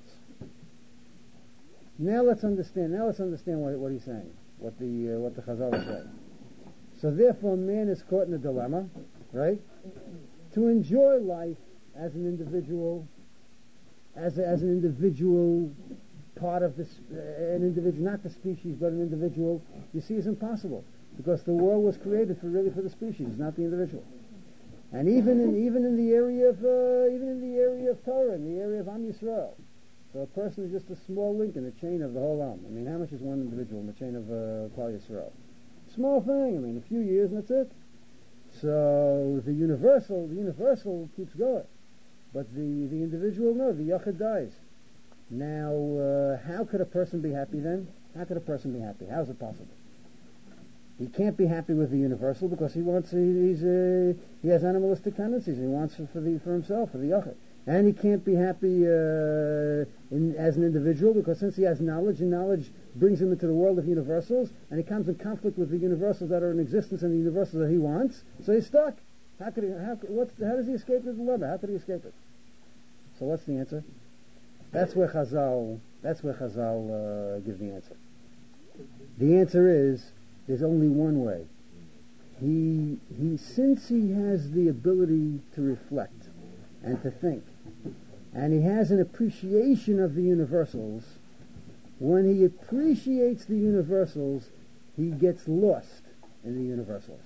Now let's understand what he's saying, what the Chazal is saying. So therefore man is caught in a dilemma, right? To enjoy life as an individual, as an individual part of this, an individual, not the species, but an individual, you see, is impossible, because the world was created for the species, not the individual. And even in the area of Torah, in the area of Am Yisrael, so a person is just a small link in the chain of the whole Am. How much is one individual in the chain of Klal Yisrael? Small thing. A few years and that's it. So the universal keeps going. But the individual, no, the yachid dies. Now, how could a person be happy then? How could a person be happy? How is it possible? He can't be happy with the universal because he has animalistic tendencies. He wants for himself, for the yachid. And he can't be happy as an individual because since he has knowledge, and knowledge brings him into the world of universals, and he comes in conflict with the universals that are in existence and the universals that he wants, so he's stuck. How does he escape the dilemma? How could he escape it? So what's the answer? That's where Chazal give the answer. The answer is, there's only one way. Since he has the ability to reflect and to think, and he has an appreciation of the universals, when he appreciates the universals, he gets lost in the universals.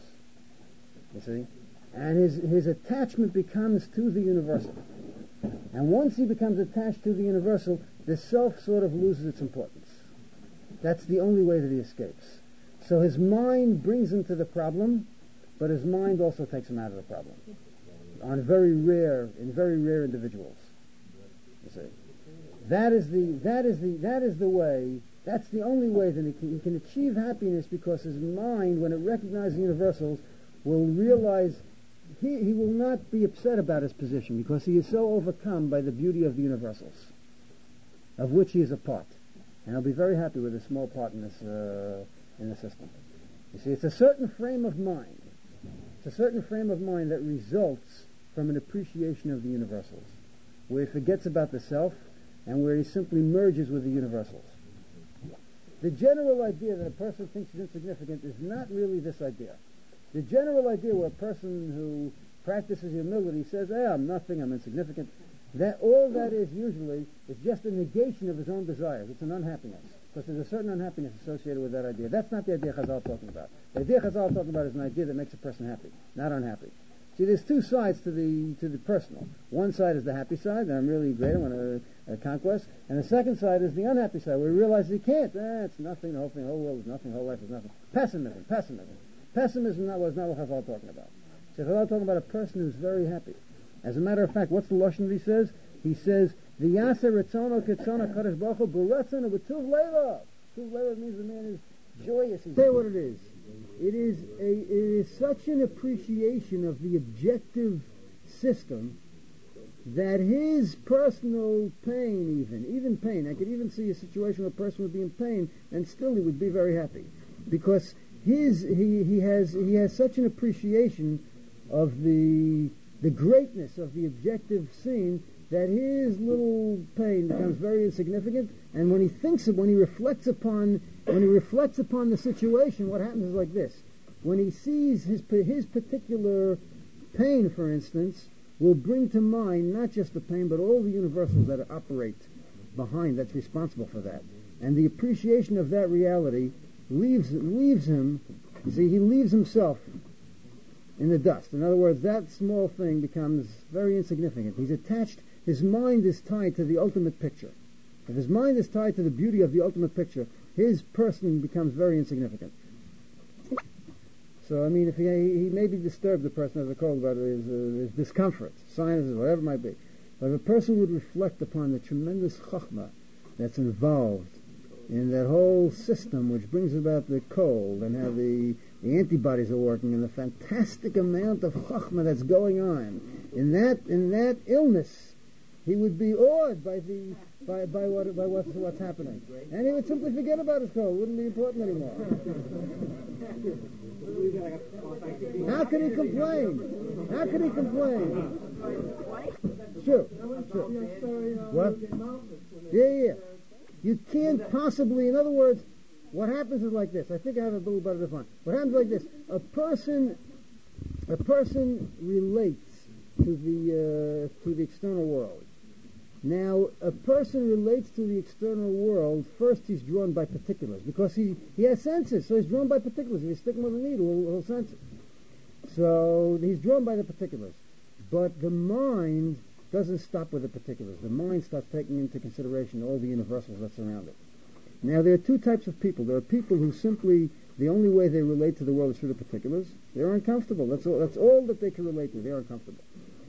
You see? And his attachment becomes to the universal. And once he becomes attached to the universal, the self sort of loses its importance. That's the only way that he escapes. So his mind brings him to the problem, but his mind also takes him out of the problem. In very rare individuals. You see. That is the way, that's the only way that he can achieve happiness, because his mind, when it recognizes the universals, will realize he will not be upset about his position, because he is so overcome by the beauty of the universals, of which he is a part. And he'll be very happy with a small part in the system. You see, it's a certain frame of mind. It's a certain frame of mind that results from an appreciation of the universals, where he forgets about the self and where he simply merges with the universals. The general idea that a person thinks is insignificant is not really this idea. The general idea where a person who practices humility says, I'm nothing, I'm insignificant, that all that is usually is just a negation of his own desires. It's an unhappiness, because there's a certain unhappiness associated with that idea. That's not the idea Chazal is talking about. The idea Chazal is talking about is an idea that makes a person happy, not unhappy. See, there's two sides to the personal. One side is the happy side, that I'm really great, I want a conquest. And the second side is the unhappy side, where he realizes he can't. It's nothing, the whole world is nothing, the whole life is nothing. Pessimism. Pessimism is not what Chazal is talking about. So Chazal is talking about a person who's very happy. As a matter of fact, what's the lashon that he says? He says, "V'yasa retzono ketzono kadosh baruch hu b'ratzon u'b'tuv leilav." Tuv leilav means the man is joyous. Say what it is. It is such an appreciation of the objective system that his personal pain, even pain, I could even see a situation where a person would be in pain and still he would be very happy, because he has such an appreciation of the greatness of the objective scene that his little pain becomes very insignificant. And when he reflects upon the situation, what happens is like this: when he sees his particular pain, for instance, will bring to mind not just the pain, but all the universals that operate behind, that's responsible for that. And the appreciation of that reality leaves him. See, he leaves himself in the dust. In other words, that small thing becomes very insignificant. He's attached. His mind is tied to the ultimate picture. If his mind is tied to the beauty of the ultimate picture, his person becomes very insignificant. So, I mean, if he may be disturbed, the person has a cold, about his discomfort, sinuses, whatever it might be. But if a person would reflect upon the tremendous chachma that's involved in that whole system which brings about the cold, and how the antibodies are working, and the fantastic amount of chachma that's going on in that illness, he would be awed by what's happening, and he would simply forget about his cold. It wouldn't be important anymore. How can he complain? Sure. What? Yeah. You can't possibly. In other words, what happens is like this. I think I have a little better defined. What happens is like this: a person relates to the external world. Now, a person relates to the external world. First, he's drawn by particulars, because he has senses, so he's drawn by particulars. If you stick him with a needle, he'll sense it. So he's drawn by the particulars. But the mind doesn't stop with the particulars. The mind starts taking into consideration all the universals that surround it. Now, there are two types of people. There are people who simply, the only way they relate to the world is through the particulars. They're uncomfortable. That's all that they can relate to. They're uncomfortable.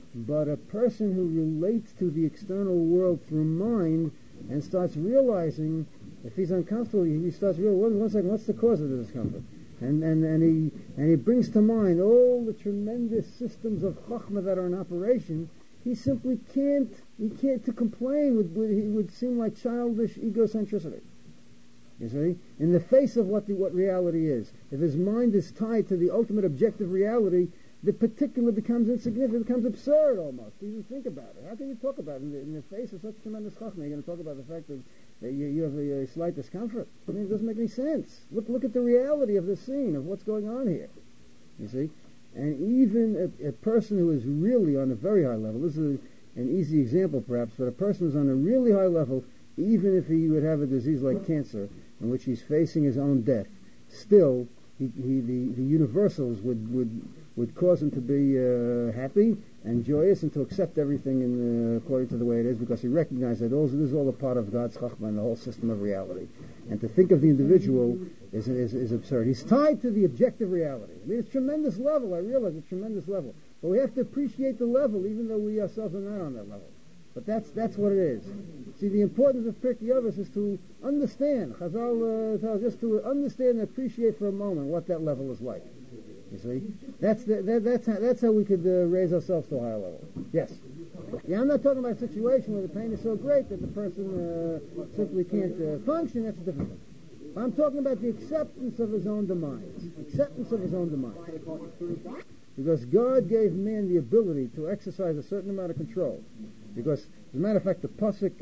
But a person who relates to the external world through mind and starts realizing, if he's uncomfortable, he starts realizing, one second, what's the cause of the discomfort? And he brings to mind all the tremendous systems of chachma that are in operation. He simply can't. To complain would seem like childish egocentricity. You see, in the face of what reality is, if his mind is tied to the ultimate objective reality, the particular becomes insignificant, becomes absurd almost to even think about it. How can you talk about it in the face of such tremendous chachma? You're going to talk about the fact that you have a slight discomfort. I mean, it doesn't make any sense. Look at the reality of the scene, of what's going on here. You see? And even a person who is really on a very high level, this is an easy example perhaps, but a person who's on a really high level, even if he would have a disease like cancer, in which he's facing his own death, still, the universals would cause him to be happy and joyous and to accept everything according to the way it is, because he recognizes that this is all a part of God's chachma and the whole system of reality. And to think of the individual is absurd. He's tied to the objective reality. I mean, it's a tremendous level. I realize it's a tremendous level. But we have to appreciate the level, even though we ourselves are not on that level. But that's what it is. See, the importance of Pirkei Avos is to understand. Chazal tells us to understand and appreciate for a moment what that level is like. You see, that's how we could raise ourselves to a higher level. Yes. Yeah, I'm not talking about a situation where the pain is so great that the person simply can't function. That's a different thing. But I'm talking about the acceptance of his own demise. Acceptance of his own demise. Because God gave man the ability to exercise a certain amount of control. Because, as a matter of fact, the pasuk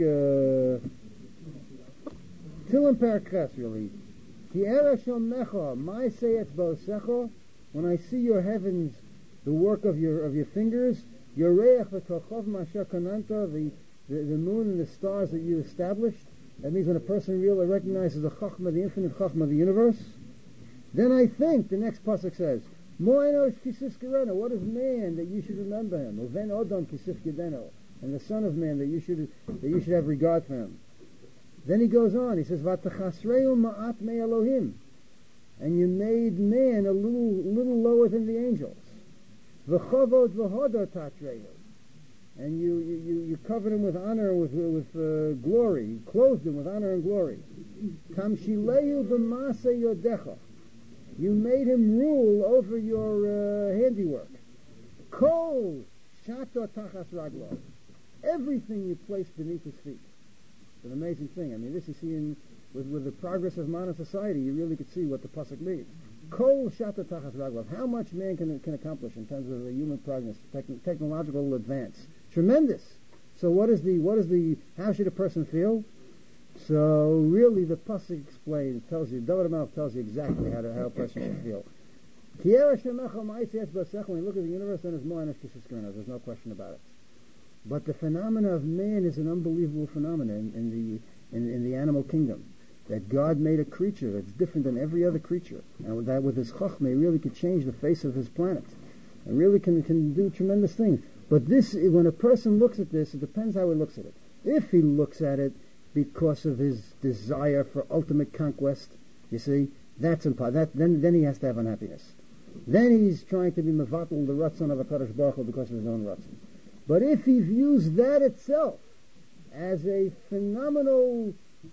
Tilim Parakhes really, Ki era shomecha, my sayetz bo'osecha, when I see your heavens, the work of your fingers, your reich v'kochov ma'asher kananta, the moon and the stars that you established. That means when a person really recognizes the chachma, the infinite chachma of the universe, then I think the next pasuk says, Mo'enosh kisif gereno, what is man that you should remember him? Uven odom kisif gedeno, and the son of man that you should have regard for him. Then he goes on, he says, Vatachasreu ma'at me Elohim, and you made man a little lower than the angels. V'chovod v'hodor tatreu, and you covered him with honor, with glory, you clothed him with honor and glory. Kamshileu b'maseh yodecha, you made him rule over your handiwork. Kol shato tachas raglo, everything you placed beneath his feet. It's an amazing thing. I mean, this you see with the progress of modern society, you really could see what the pasuk means. Kol shato tachas raglo, how much man can accomplish in terms of human progress, technological advance. Tremendous. So what is the how should a person feel? So really the pasuk explains, tells you, David HaMelech tells you exactly how a person should feel. When you look at the universe, then there's no question about it. But the phenomena of man is an unbelievable phenomenon in the animal kingdom. That God made a creature that's different than every other creature, and that with his chachma, he really could change the face of his planet, and really can do tremendous things. But this, when a person looks at this, it depends how he looks at it. If he looks at it because of his desire for ultimate conquest, you see, that's impossible. Then he has to have unhappiness. Then he's trying to be mevatel the ratzon of HaKadosh Baruch Hu because of his own ratzon. But if he views that itself as a phenomenal,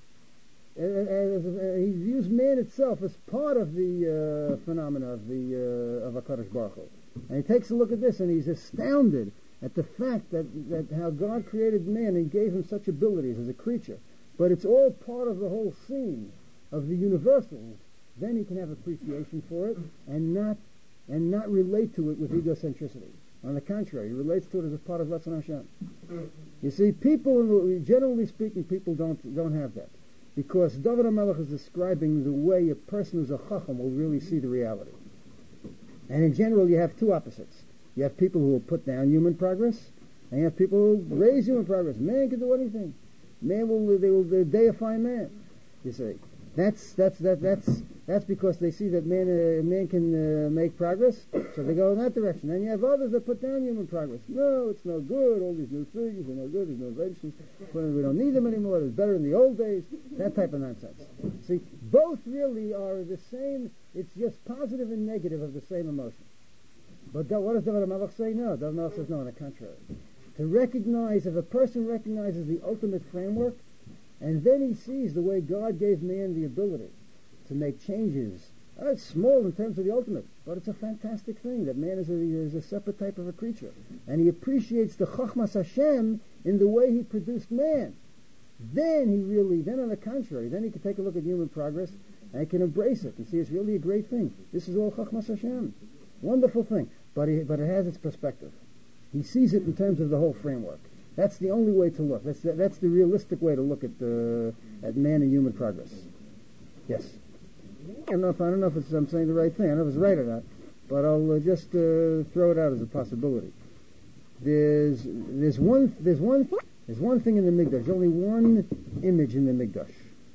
he views man itself as part of the phenomena of HaKadosh Baruch Hu, and he takes a look at this and he's astounded at the fact that how God created man and gave him such abilities as a creature, but it's all part of the whole scene of the universals, then he can have appreciation for it and not relate to it with egocentricity. On the contrary, he relates to it as a part of Ratzon Hashem. You see, people, generally speaking, people don't have that, because David HaMelech is describing the way a person who's a chacham will really see the reality. And in general, you have two opposites. You have people who will put down human progress, and you have people who raise human progress. Man can do anything. They will deify man. You see, that's because they see that man can make progress, so they go in that direction. And you have others that put down human progress. No, it's no good. All these new things are no good. There's no inventions. We don't need them anymore. It was better in the old days. That type of nonsense. See, both really are the same. It's just positive and negative of the same emotion. But what does David HaMelech say? No, David HaMelech says no, on the contrary. To recognize, if a person recognizes the ultimate framework, and then he sees the way God gave man the ability to make changes. It's small in terms of the ultimate, but it's a fantastic thing that man is a separate type of a creature. And he appreciates the Chachmas Hashem in the way he produced man. Then on the contrary, then he can take a look at human progress and he can embrace it and see it's really a great thing. This is all Chachmas Hashem. Wonderful thing. But it has its perspective. He sees it in terms of the whole framework. That's the only way to look. That's the realistic way to look at man and human progress. Yes. I don't know if I'm saying the right thing. I don't know if it's right or not, but I'll just throw it out as a possibility. There's one thing in the Mikdash. There's only one image in the Mikdash,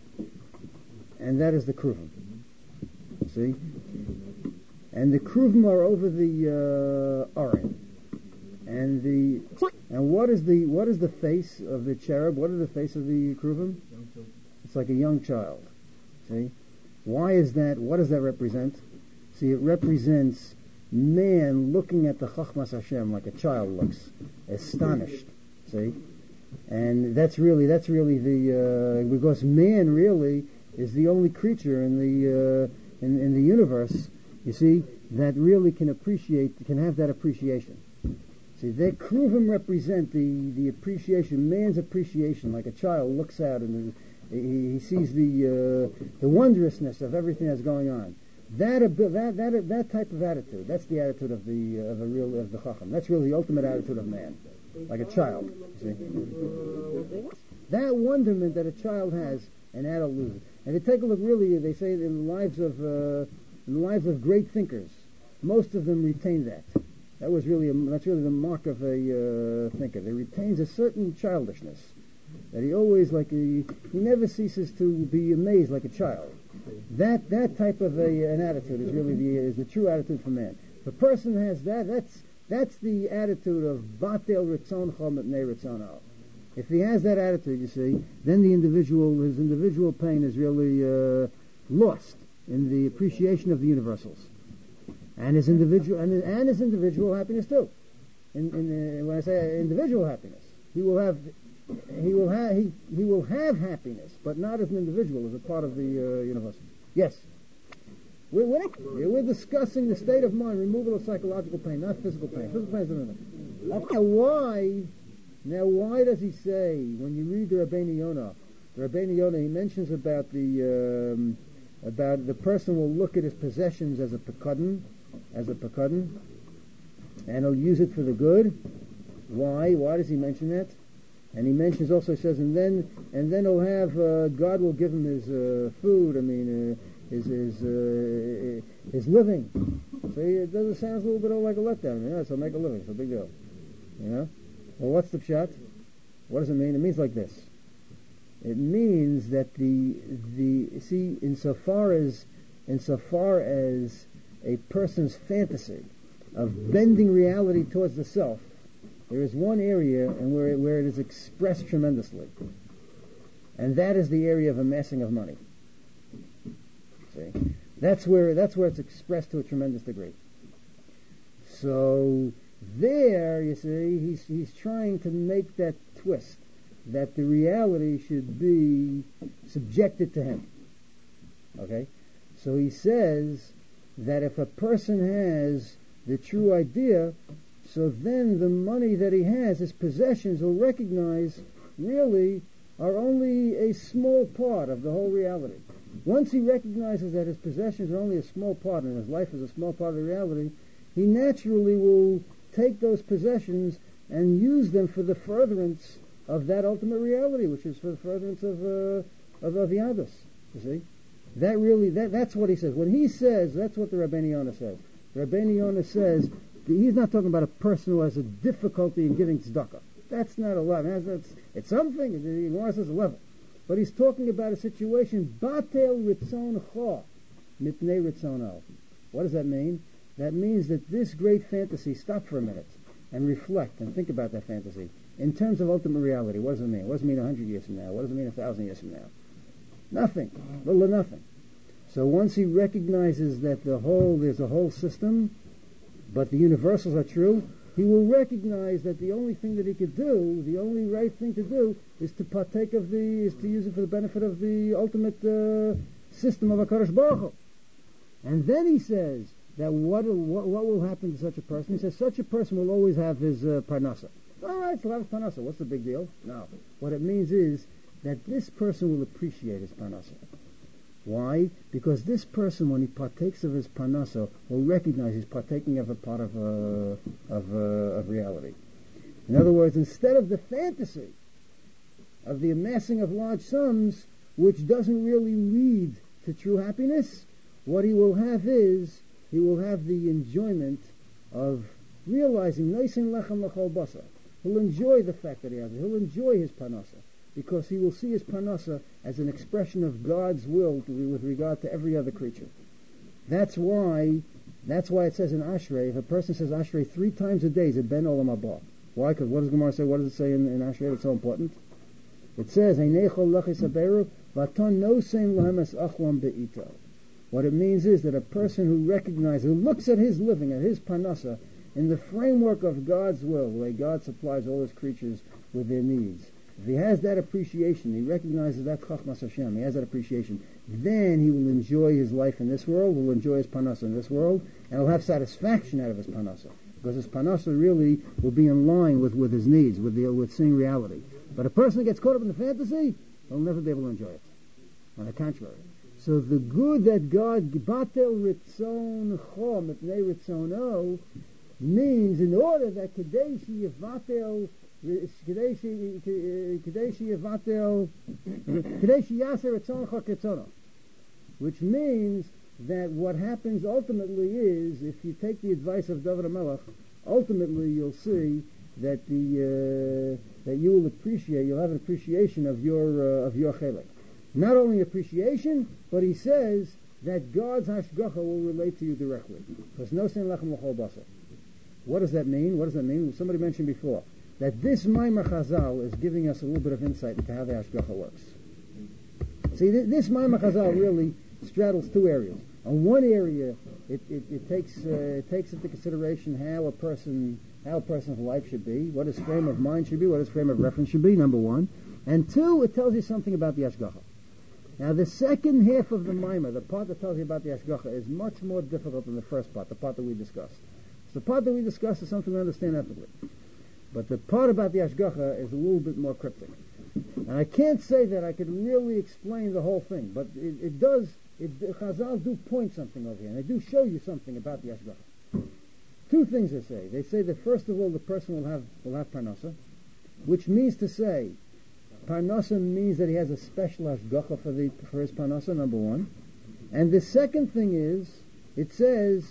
and that is the Kruvim. See, and the Kruvim are over the Aron, and what is the face of the cherub? What is the face of the Kruvim? It's like a young child. See. Why is that? What does that represent? See, it represents man looking at the Chachmas Hashem like a child looks, astonished. See, and that's really the because man really is the only creature in the universe. You see, that really can have that appreciation. See, the Kruvim represent the appreciation, man's appreciation, like a child looks out and he sees the wondrousness of everything that's going on. That type of attitude, that's the attitude of the Chacham. That's really the ultimate attitude of man, like a child. See, that wonderment that a child has, an adult loses. And to take a look, really, they say in the lives of great thinkers, most of them retain that. That's really the mark of a thinker. They retains a certain childishness. That he always he never ceases to be amazed like a child. That type of an attitude is really the true attitude for man. If a person has that's the attitude of Batel Ritzoncha Mipnei Ritzono. If he has that attitude, you see, then his individual pain is really lost in the appreciation of the universals, and his individual happiness too. When I say individual happiness, he will have happiness, but not as an individual, as a part of the universe. Yes. We're discussing the state of mind, removal of psychological pain, not physical pain. Physical pain is another thing. Now why does he say, when you read the Rabbeinu Yonah, he mentions about the person will look at his possessions as a pekudin, and he'll use it for the good. Why? Why does he mention that? And he mentions also, he says, and then he'll have God will give him his food. I mean, his living. So it doesn't sound a little bit like a letdown. So make a living. It's a big deal. Well, what's the pshat? What does it mean? It means like this. It means that insofar as a person's fantasy of bending reality towards the self, there is one area where it is expressed tremendously, and that is the area of amassing of money. See, that's where it's expressed to a tremendous degree. So there, you see, he's trying to make that twist that the reality should be subjected to him. Okay, so he says that if a person has the true idea, so then the money that he has, his possessions, will recognize really are only a small part of the whole reality. Once he recognizes that his possessions are only a small part and his life is a small part of the reality, he naturally will take those possessions and use them for the furtherance of that ultimate reality, which is for the furtherance of Yadus. You see? That's what he says. When he says, that's what the Rabbeinu Yonah says. The Rabbeinu Yonah says, he's not talking about a person who has a difficulty in giving tzedakah. That's not a level. It's something. He wants us a level. But he's talking about a situation, batel ritzoncha mipnei ritzono. What does that mean? That means that this great fantasy, stop for a minute and reflect and think about that fantasy in terms of ultimate reality. What does it mean? What does it mean 100 years from now? What does it mean 1,000 years from now? Nothing. Little or nothing. So once he recognizes that there's a whole system, but the universals are true, he will recognize that the only thing that he could do, the only right thing to do, is to partake of is to use it for the benefit of the ultimate system of HaKadosh Baruch Hu. And then he says that what will happen to such a person? He says such a person will always have his parnasa. All right, so have his parnasa. What's the big deal? No. What it means is that this person will appreciate his parnasa. Why? Because this person, when he partakes of his parnasa, will recognize he's partaking of a part of reality. In other words, instead of the fantasy of the amassing of large sums, which doesn't really lead to true happiness, what he will have is, he will have the enjoyment of realizing, Neisin lechem l'chol basar. He'll enjoy the fact that he has it. He'll enjoy his parnasa, because he will see his parnasa as an expression of God's will with regard to every other creature. That's why it says in Ashrei, if a person says Ashrei 3 times a day, is a ben olam haba. Why? Because what does Gemara say? What does it say in Ashrei? It's so important. It says, what it means is that a person who recognizes, who looks at his living, at his parnasa, in the framework of God's will, the way God supplies all his creatures with their needs, if he has that appreciation, he recognizes that Chachmas Hashem, he has that appreciation, then he will enjoy his life in this world, will enjoy his parnasa in this world, and he'll have satisfaction out of his parnasa, because his parnasa really will be in line with his needs, with seeing reality. But a person that gets caught up in the fantasy, he'll never be able to enjoy it. On the contrary. So the good that God, Batel Ritzon Cho Mipnei Ritzono, means in order that Kadeshi Yavatel which means that what happens ultimately is, if you take the advice of David HaMelech, ultimately you'll see that that you will appreciate, you'll have an appreciation of your chelek. Not only appreciation, but he says that God's hashgacha will relate to you directly. Because no sein lechem l'chol basar. What does that mean? What does that mean? Somebody mentioned before that this Maimar Chazal is giving us a little bit of insight into how the hashgacha works. See, this Maimar Chazal really straddles 2 areas. On one area, it takes into consideration how a person's life should be, what his frame of mind should be, what his frame of reference should be, number 1. And 2, it tells you something about the hashgacha. Now, the second half of the Maimar, the part that tells you about the hashgacha, is much more difficult than the first part, the part that we discussed. So the part that we discussed is something we understand ethically. But the part about the hashgacha is a little bit more cryptic. And I can't say that I could really explain the whole thing, but Chazal do point something over here, and they do show you something about the hashgacha. 2 things they say. They say that first of all, the person will have parnasa, which means to say, parnasa means that he has a special hashgacha for his parnasa, number 1. And the second thing is, it says,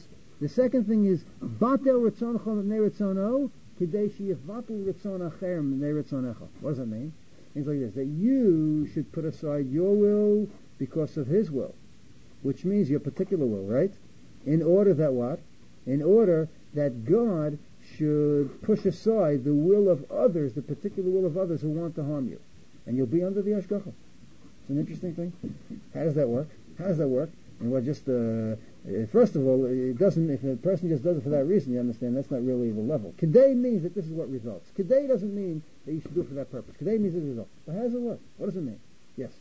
Batel Ritzon Cho Mipnei Ritzono, Kidei Sheyivatel Ritzon Acher Mipnei Ritzonecha. What does that mean? It means like this, that you should put aside your will because of his will, which means your particular will, right? In order that what? In order that God should push aside the will of others, the particular will of others who want to harm you. And you'll be under the hashgacha. It's an interesting thing. How does that work? And what just, first of all, it doesn't, if a person just does it for that reason, you understand, that's not really the level. Kedei means that this is what results. Kedei doesn't mean that you should do it for that purpose. Kedei means it results. But how does it work? What does it mean? Yes.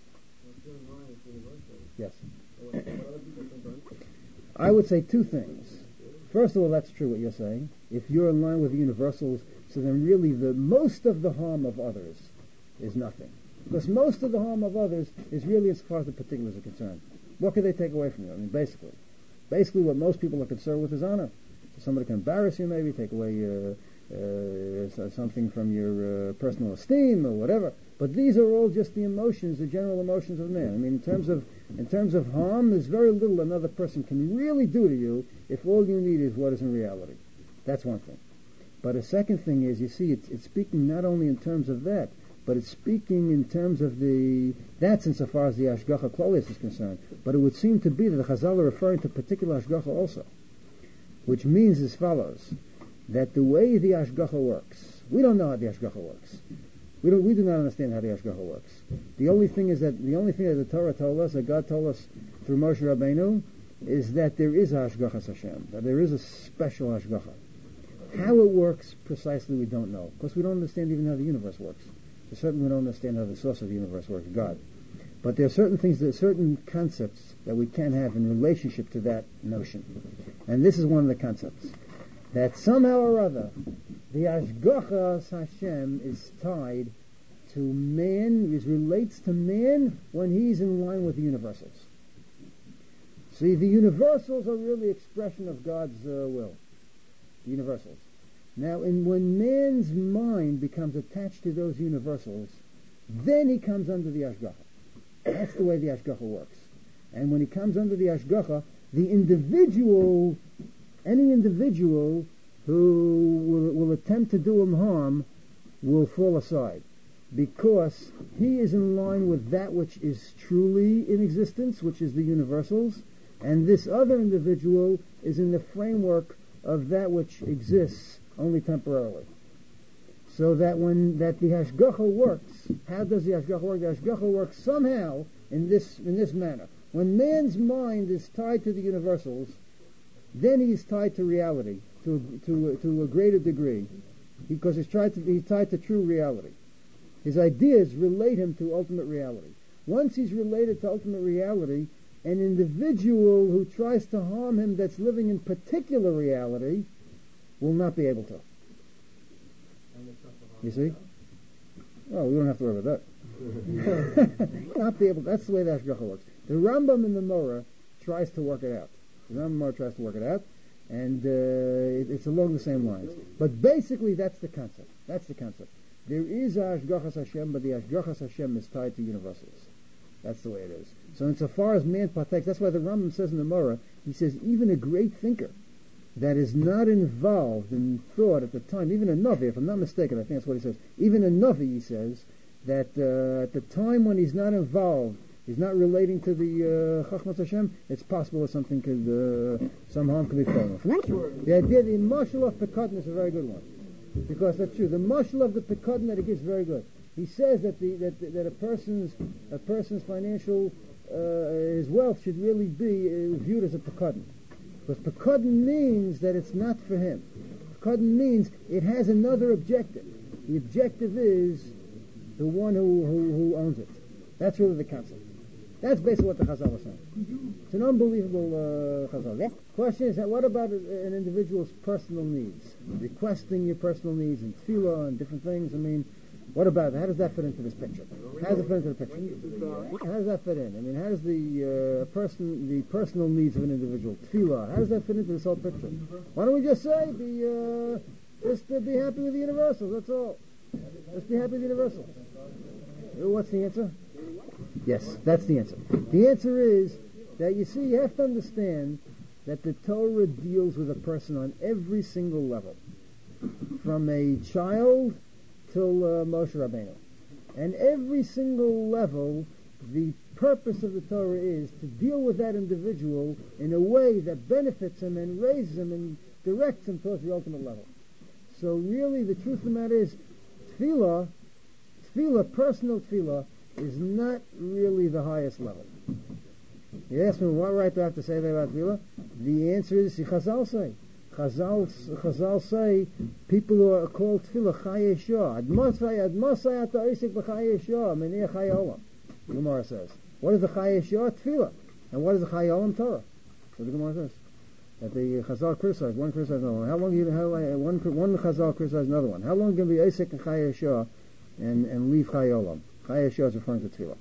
Yes. I would say 2 things. First of all, that's true what you're saying. If you're in line with the universals, so then really the most of the harm of others is nothing. Because most of the harm of others is really as far as the particulars are concerned. What could they take away from you? I mean, basically what most people are concerned with is honor. So somebody can embarrass you, maybe take away something from your personal esteem or whatever. But these are all just the emotions, the general emotions of man. I mean, in terms of harm, there's very little another person can really do to you if all you need is what is in reality. That's one thing. But a second thing is, you see, it's speaking not only in terms of that, but it's speaking in terms of that's insofar as the Hashgacha Klolius is concerned. But it would seem to be that the Chazal are referring to particular Hashgacha also, which means as follows, that the way the Hashgacha works, we don't know how the Hashgacha works. We do not understand how the Hashgacha works. The only thing that the Torah told us, that God told us through Moshe Rabbeinu, is that there is Hashgachas Hashem, that there is a special Hashgacha. How it works precisely we don't know, because we don't understand even how the universe works. So certainly we don't understand how the source of the universe works, God. But there are certain things, there are certain concepts that we can have in relationship to that notion. And this is one of the concepts. That somehow or other, the Hashgachas Hashem is tied to man, relates to man when he's in line with the universals. See, the universals are really expression of God's will. The universals. Now, when man's mind becomes attached to those universals, then he comes under the Hashgacha. That's the way the Hashgacha works. And when he comes under the Hashgacha, the individual, any individual who will attempt to do him harm will fall aside, because he is in line with that which is truly in existence, which is the universals, and this other individual is in the framework of that which exists only temporarily. So that the Hashgacha works, how does the Hashgacha work? The Hashgacha works somehow in this manner. When man's mind is tied to the universals, then he's tied to reality to a greater degree, because he's tied to true reality. His ideas relate him to ultimate reality. Once he's related to ultimate reality, an individual who tries to harm him that's living in particular reality will not be able to. You see? Oh, we don't have to worry about that. Not be able. That's the way the Hashgacha works. The Rambam in the Morah tries to work it out. The Rambam Morah tries to work it out, and it's along the same lines. But basically, that's the concept. That's the concept. There is a Hashgachas Hashem, but the Hashgachas Hashem is tied to universals. That's the way it is. So insofar as man partakes, that's why the Rambam says in the Morah, he says, even a great thinker that is not involved in thought at the time, even a Navi, if I'm not mistaken, I think that's what he says, even a Navi, he says, that at the time when he's not involved, he's not relating to the Chachmas Hashem, it's possible that something could, some harm could be fallen. The idea, the mashal of Pekadon is a very good one, because that's true. The mashal of the Pekadon that he gives is very good. He says that a person's financial his wealth should really be viewed as a Pekadon. Because Pekadon means that it's not for him. Pekadon means it has another objective. The objective is the one who owns it. That's really the concept. That's basically what the Chazal was saying. It's an unbelievable Chazal. Yeah. Question is, what about an individual's personal needs? Requesting your personal needs and tefillah and different things. I mean, what about that? How does that fit into this picture? How does it fit into the picture? How does that fit in? I mean, how does the personal needs of an individual, tefillah, how does that fit into this whole picture? Why don't we just say, just be happy with the universals, that's all. Just be happy with the universals. What's the answer? Yes, that's the answer. The answer is that, you see, you have to understand that the Torah deals with a person on every single level. From a child till Moshe Rabbeinu. And every single level, the purpose of the Torah is to deal with that individual in a way that benefits him and raises him and directs him towards the ultimate level. So really, the truth of the matter is, tefillah, personal tefillah, is not really the highest level. You ask me, what right do I have to say that about tefillah? The answer is, Chazal say. Chazal say people who are called tefillah Chayei Shah. Admasai ata isik b'Chayei Shah menei Chayei Olam. The Gemara says. What is the Chayei Shah? Tefillah. And what is the Chayei Olam? Torah. So the Gemara says that the Chazal criticized. One criticized another one. One Chazal criticized another one. How long can be isik and Chayei Shah and leave Chayei Olam? Chayei Shah is referring to tefillah.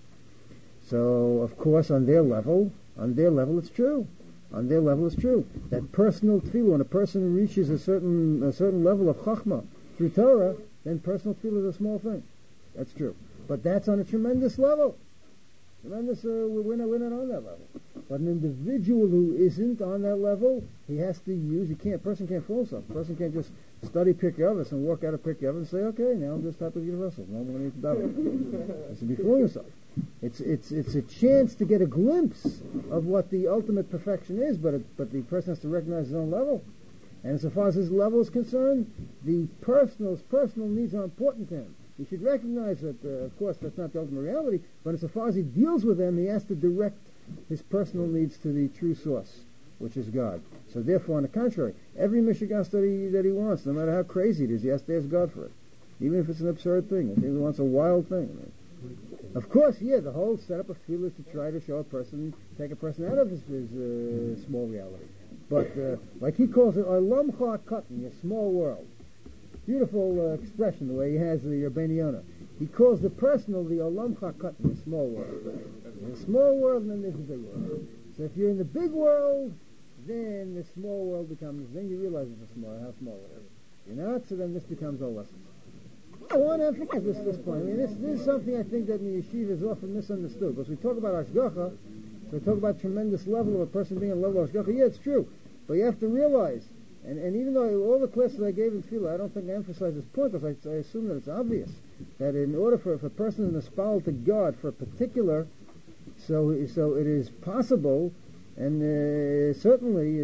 So of course on their level it's true. On their level, it's true that personal tefillah, when a person reaches a certain level of chachma through Torah, then personal tefillah is a small thing. That's true, but that's on a tremendous level. We're not on that level. But an individual who isn't on that level, he has to use. A person can't fool himself. A person can't just study Pirkei Avos and walk out of Pirkei Avos and say, "Okay, now I'm just type of universal. No more need to daven." He has to be fooling himself. It's a chance to get a glimpse of what the ultimate perfection is, but the person has to recognize his own level. And so far as his level is concerned, the personal needs are important to him. He should recognize that, of course, that's not the ultimate reality, but as far as he deals with them, he has to direct his personal needs to the true source. which is God. So therefore, on the contrary, every mishigas that he wants, no matter how crazy it is, he has to ask God for it. Even if it's an absurd thing, if he wants a wild thing. Of course, the whole setup of tefillah is to try to show a person, take a person out of his small reality. But, like he calls it, Olam Cha'akatan, your small world. Beautiful expression, the way he has the Rabbeinu Yonah. He calls the personal the Olam Cha'akatan, the small world. There's a small world and then there's the big world. So if you're in the big world, then the small world becomes, then you realize how small it is. If you're not, so then this becomes all lessons. I want to emphasize this point. I mean, this is something I think that in the yeshiva is often misunderstood. Because we talk about Hashgacha, so we talk about tremendous level of a person being a level of Hashgacha. Yeah, it's true. But you have to realize, and even though all the classes I gave in Tefillah, I don't think I emphasize this point, because I assume that it's obvious, that in order for a person to aspire to God for a particular, so it is possible, and certainly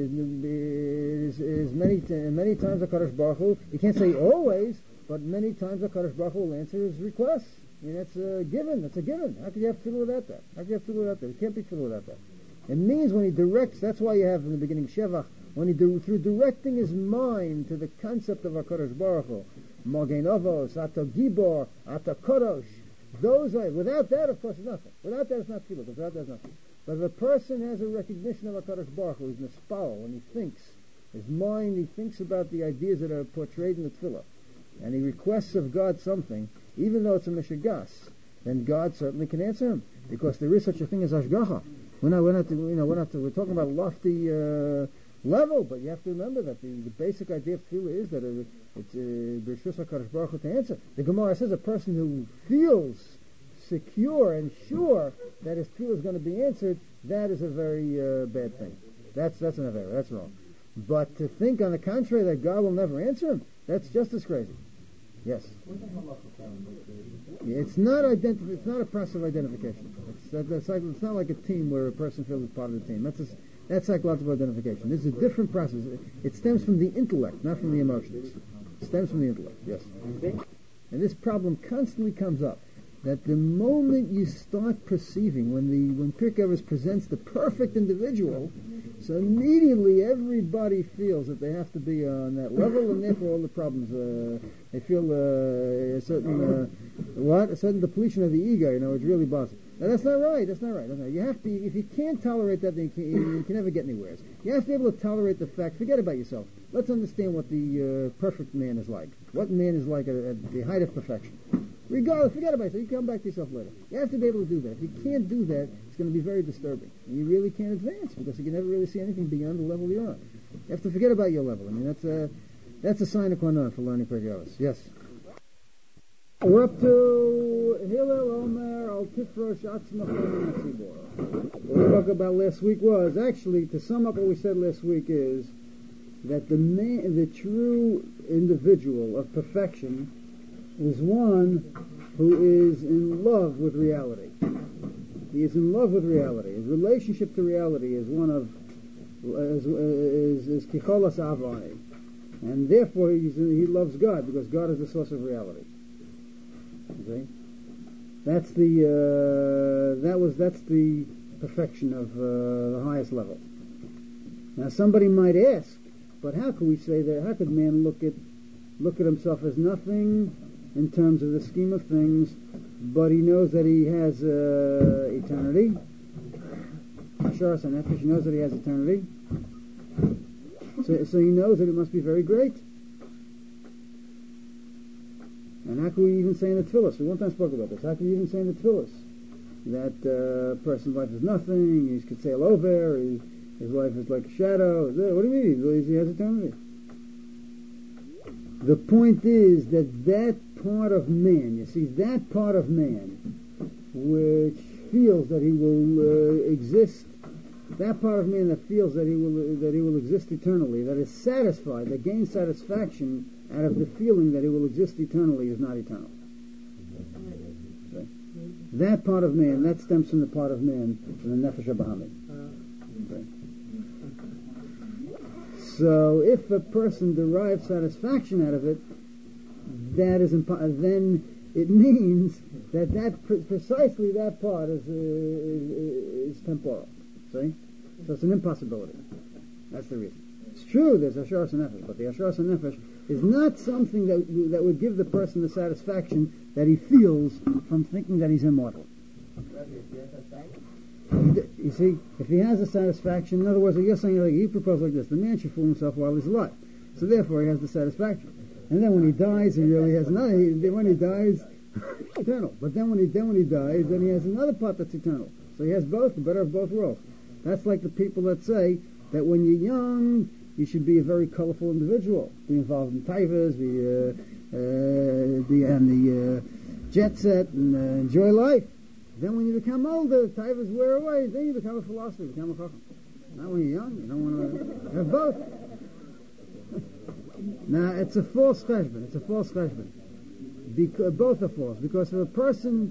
is many times HaKadosh Baruch Hu, you can't say always, but many times HaKadosh Baruch Hu will answer his requests. I mean, that's a given. That's a given. How could you have tefillah without that? How could you have tefillah without that? It can't be tefillah without that. It means when he directs, that's why you have in the beginning Shevach, through directing his mind to the concept of HaKadosh Baruch Hu, Magen Avos, Ata Gibor, Ata Kodosh, those are, without that, of course, it's nothing. Without that, it's not tefillah. Without that, it's nothing. But if a person has a recognition of HaKadosh Baruch Hu, he's nespal, when he thinks, his mind, he thinks about the ideas that are portrayed in the tefillah, and he requests of God something, even though it's a mishigas, then God certainly can answer him, because there is such a thing as Hashgacha. We're talking about a lofty level, but you have to remember that the basic idea of tefillah is that it's B'Rishus HaKadosh Baruch Hu to answer. The Gemara says a person who feels secure and sure that his tefillah is going to be answered, that is a very bad thing. That's an avera. That's wrong. But to think on the contrary that God will never answer him, that's just as crazy. Yes. It's not It's not a process of identification. It's not like a team where a person feels part of the team. That's psychological identification. This is a different process. It stems from the intellect, not from the emotions. It stems from the intellect. Yes. And this problem constantly comes up. That the moment you start perceiving, when Pirkei Avos presents the perfect individual, so immediately everybody feels that they have to be on that level, and therefore all the problems, they feel a certain depletion of the ego, which really bothers. Now that's not right. You have to, if you can't tolerate that, then you can never get anywhere. You have to be able to tolerate the fact, forget about yourself. Let's understand what the perfect man is like. What man is like at the height of perfection. Regardless, forget about it. So you come back to yourself later. You have to be able to do that. If you can't do that, it's going to be very disturbing. And you really can't advance because you can never really see anything beyond the level you're on. You have to forget about your level. I mean, that's a sign of qua non for learning Pirkei Avos. Yes. We're up to Hillel Omer Al Tifrosh Atzmachon Tzibor. What we talked about last week was, actually, to sum up what we said last week is that the true individual of perfection is one who is in love with reality. He is in love with reality. His relationship to reality is one of is kicholas avai, and therefore he loves God because God is the source of reality. Okay, that's the perfection of the highest level. Now somebody might ask, but how could we say that? How could man look at himself as nothing in terms of the scheme of things, but he knows that he has eternity. Asharas HaNefesh, he knows that he has eternity. So he knows that it must be very great. And how can we even say in the Tefillos? We one time spoke about this. How can we even say in the Tefillos that a person's life is nothing, he could sail over, his life is like a shadow? What do you mean? He has eternity. The point is that part of man, you see, that part of man which feels that he will exist, that part of man that feels that he will exist eternally, that is satisfied, that gains satisfaction out of the feeling that he will exist eternally, is not eternal. Okay? That part of man, that stems from the part of man, from the Nefesh HaBahamid. Okay? So if a person derives satisfaction out of it, that is then it means that precisely that part is temporal. See? So it's an impossibility.
That's the reason. It's true there's Asheras Nefesh, but the Asheras Nefesh is not something that would give the person the satisfaction that he feels from thinking that he's immortal. You see, if he has a satisfaction, in other words, you're saying, like, you propose like this, the man should fool himself while he's alive. So therefore he has the satisfaction. And then when he dies, he really has nothing. When he dies, eternal. But then when he dies, then he has another part that's eternal. So he has both, the better of both worlds. That's like the people that say that when you're young, you should be a very colorful individual. Be involved in taivas, be on the jet set, and enjoy life. Then when you become older, the taivas wear away. Then you become a philosopher, become a chacham. Not when you're young. You don't want to have both. Now, it's a false cheshbon. It's a false cheshbon. Both are false. Because if a person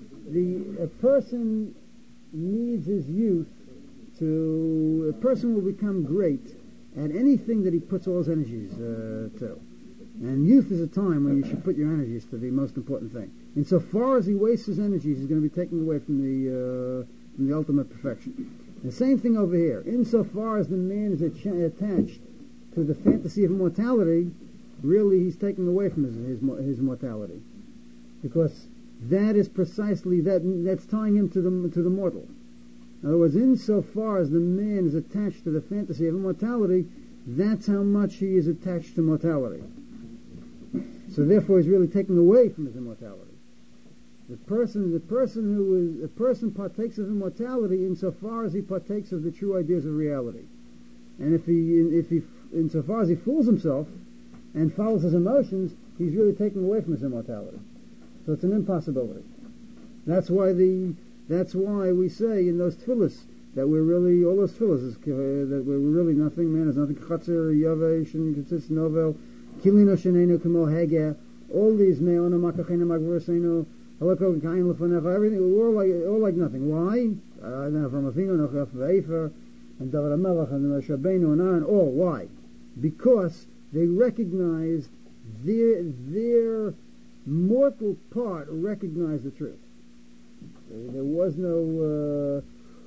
needs his youth a person will become great at anything that he puts all his energies to. And youth is a time when you should put your energies to the most important thing. Insofar as he wastes his energies, he's going to be taken away from the ultimate perfection. The same thing over here. Insofar as the man is attached to the fantasy of immortality, really he's taken away from his mortality, because that is precisely that's tying him to the mortal. In other words, insofar as the man is attached to the fantasy of immortality, that's how much he is attached to mortality. So therefore, he's really taken away from his immortality. The person partakes of immortality insofar as he partakes of the true ideas of reality. And if he insofar as he fools himself and follows his emotions, he's really taken away from his immortality. So it's an impossibility. That's why we say in those tefillas that we're really, all those tefillas that we're really nothing, man is nothing. Chatzir, Yavesh, and Ketzitz Novel, Kilino Shenenu Kemo Hege, all these Me'ona Makachena Magversenu, Halako Kain Lefonecha, everything, we're all like nothing. Why? From Avinu, Nochaf Ve'efer, and David HaMelech, and Moshe Rabbeinu, and Aaron, all. Why? Because they recognized their mortal part recognized the truth. There was no,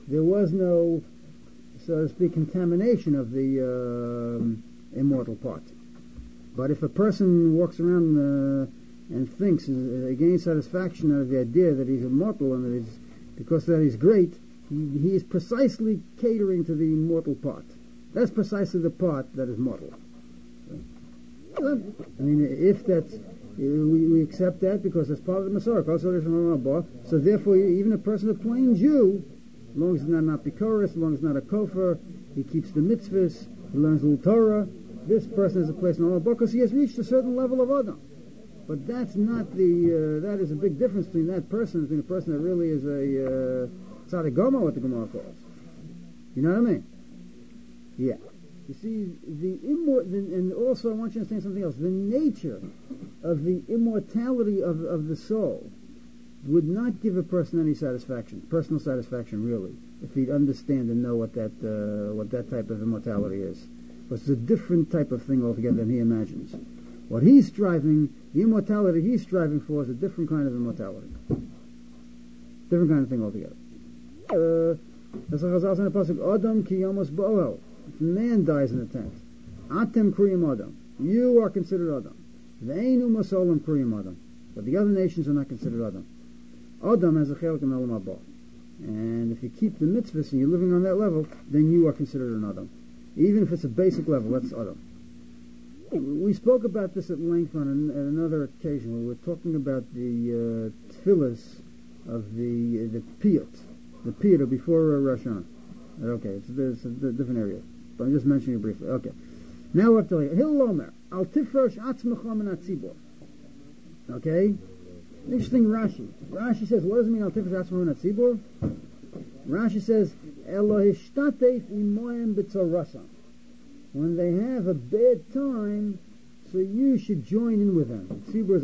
so to speak, contamination of the immortal part. But if a person walks around and thinks, gains satisfaction out of the idea that he's immortal and that because that he's great, he is precisely catering to the immortal part. That's precisely the part that is mortal. I mean, if that's, we accept that because it's part of the Masorah. So therefore, even a person, a plain Jew, as long as he's not Bikoris, as long as he's not a Kofar, he keeps the mitzvahs, he learns the Torah, this person has a place in Olam Haba because he has reached a certain level of Adam. But that's not that is a big difference between that person and a person that really is a Tzaddik Gomer, what the Gemara calls. You know what I mean? Yeah. You see, and also I want you to understand something else. The nature of the immortality of the soul would not give a person any satisfaction, personal satisfaction, really, if he'd understand and know what that type of immortality is. But it's a different type of thing altogether than he imagines. What he's striving, the immortality he's striving for, is a different kind of immortality, different kind of thing altogether. That's like Chazal says in the pasuk, Adam ki yamos bo'el. If a man dies in a tent, Atem kriyim Adam. You are considered Adam. Ve'einu masolim kriyim Adam. But the other nations are not considered Adam. Adam has a chelik in Olam Haba. And if you keep the mitzvahs and you're living on that level, then you are considered an Adam. Even if it's a basic level, that's Adam. We spoke about this at length on another occasion when we were talking about the tefillas of the piyut. The piyut before Rosh Hashanah. Okay, it's a different area. But I'm just mentioning it briefly. Okay. Now we're telling you. Hillel Omer, Al Tifrosh Atzmecha Min HaTzibur. Okay? Interesting Rashi. Rashi says, what does it mean Al Tifrosh Atzmecha Min HaTzibur? Rashi says, Elo Hishtatef Imoem B'tzorasam. When they have a bad time, so you should join in with them. The tzibur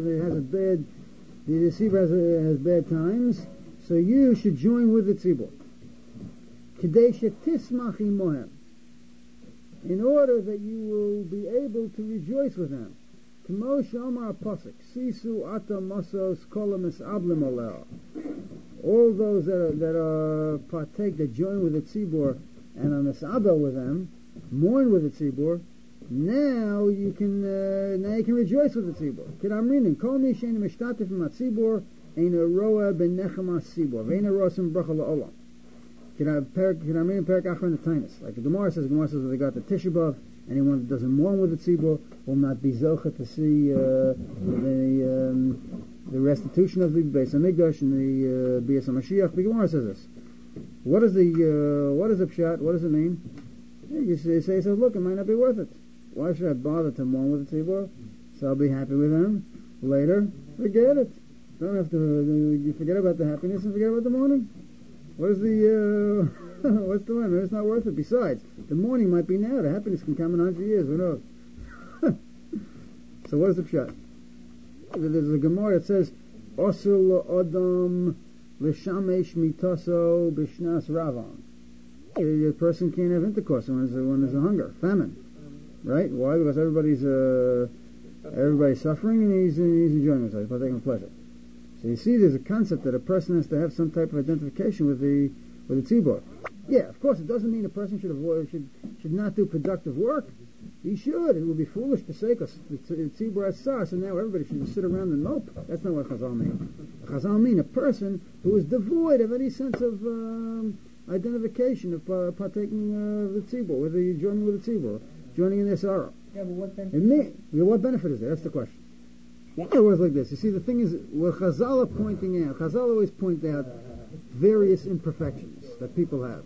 has bad times, so you should join with the tzibur. Kedei shetismach imohem, in order that you will be able to rejoice with them. K'mo she'omar pasuk, sisu ata masos kolam esablim aleh. All those that partake, that join with the tzibur and are mesabel with them, mourn with the tzibur, now you can rejoice with the tzibur. K'damrinim, kol mi she'ein mishtatif matzibur, ein roa benechama tzibur, ve'ein rosim bracha la'olam. K'damrinim perak achron the like the Gemara says that they got the Tisha B'Av, anyone that doesn't mourn with the tzibur will not be zocha to see the restitution of the Beis Hamikdash and the Bias HaMashiach. The Gemara says this. What is the pshat? What does it mean? You say, look, it might not be worth it. Why should I bother to mourn with the tzibur? So I'll be happy with them. Later, forget it. Don't have to. You forget about the happiness and forget about the mourning. What is the? What's the limit? It's not worth it. Besides, the mourning might be now. The happiness can come in 100 years. Who knows? So what is the pshat? There's a Gemara that says, "Osur la'adam l'shamesh mitaso b'shnas ravan." A person can't have intercourse when there's a hunger, famine, right? Why? Because everybody's suffering and he's enjoying himself, he's taking pleasure. So you see, there's a concept that a person has to have some type of identification with the tzibur. Yeah, of course, it doesn't mean a person should not do productive work. He should. It would be foolish to say, because the tzibur has sas, and now everybody should just sit around and mope. That's not what Chazal mean. Chazal mean a person who is devoid of any sense of identification of partaking of the tzibur, joining with the tzibur, joining in their sorrow.
Yeah, but what benefit?
What benefit is there? That's the question. It was like this. You see, the thing is, what Chazal are pointing out, Chazal always point out various imperfections that people have.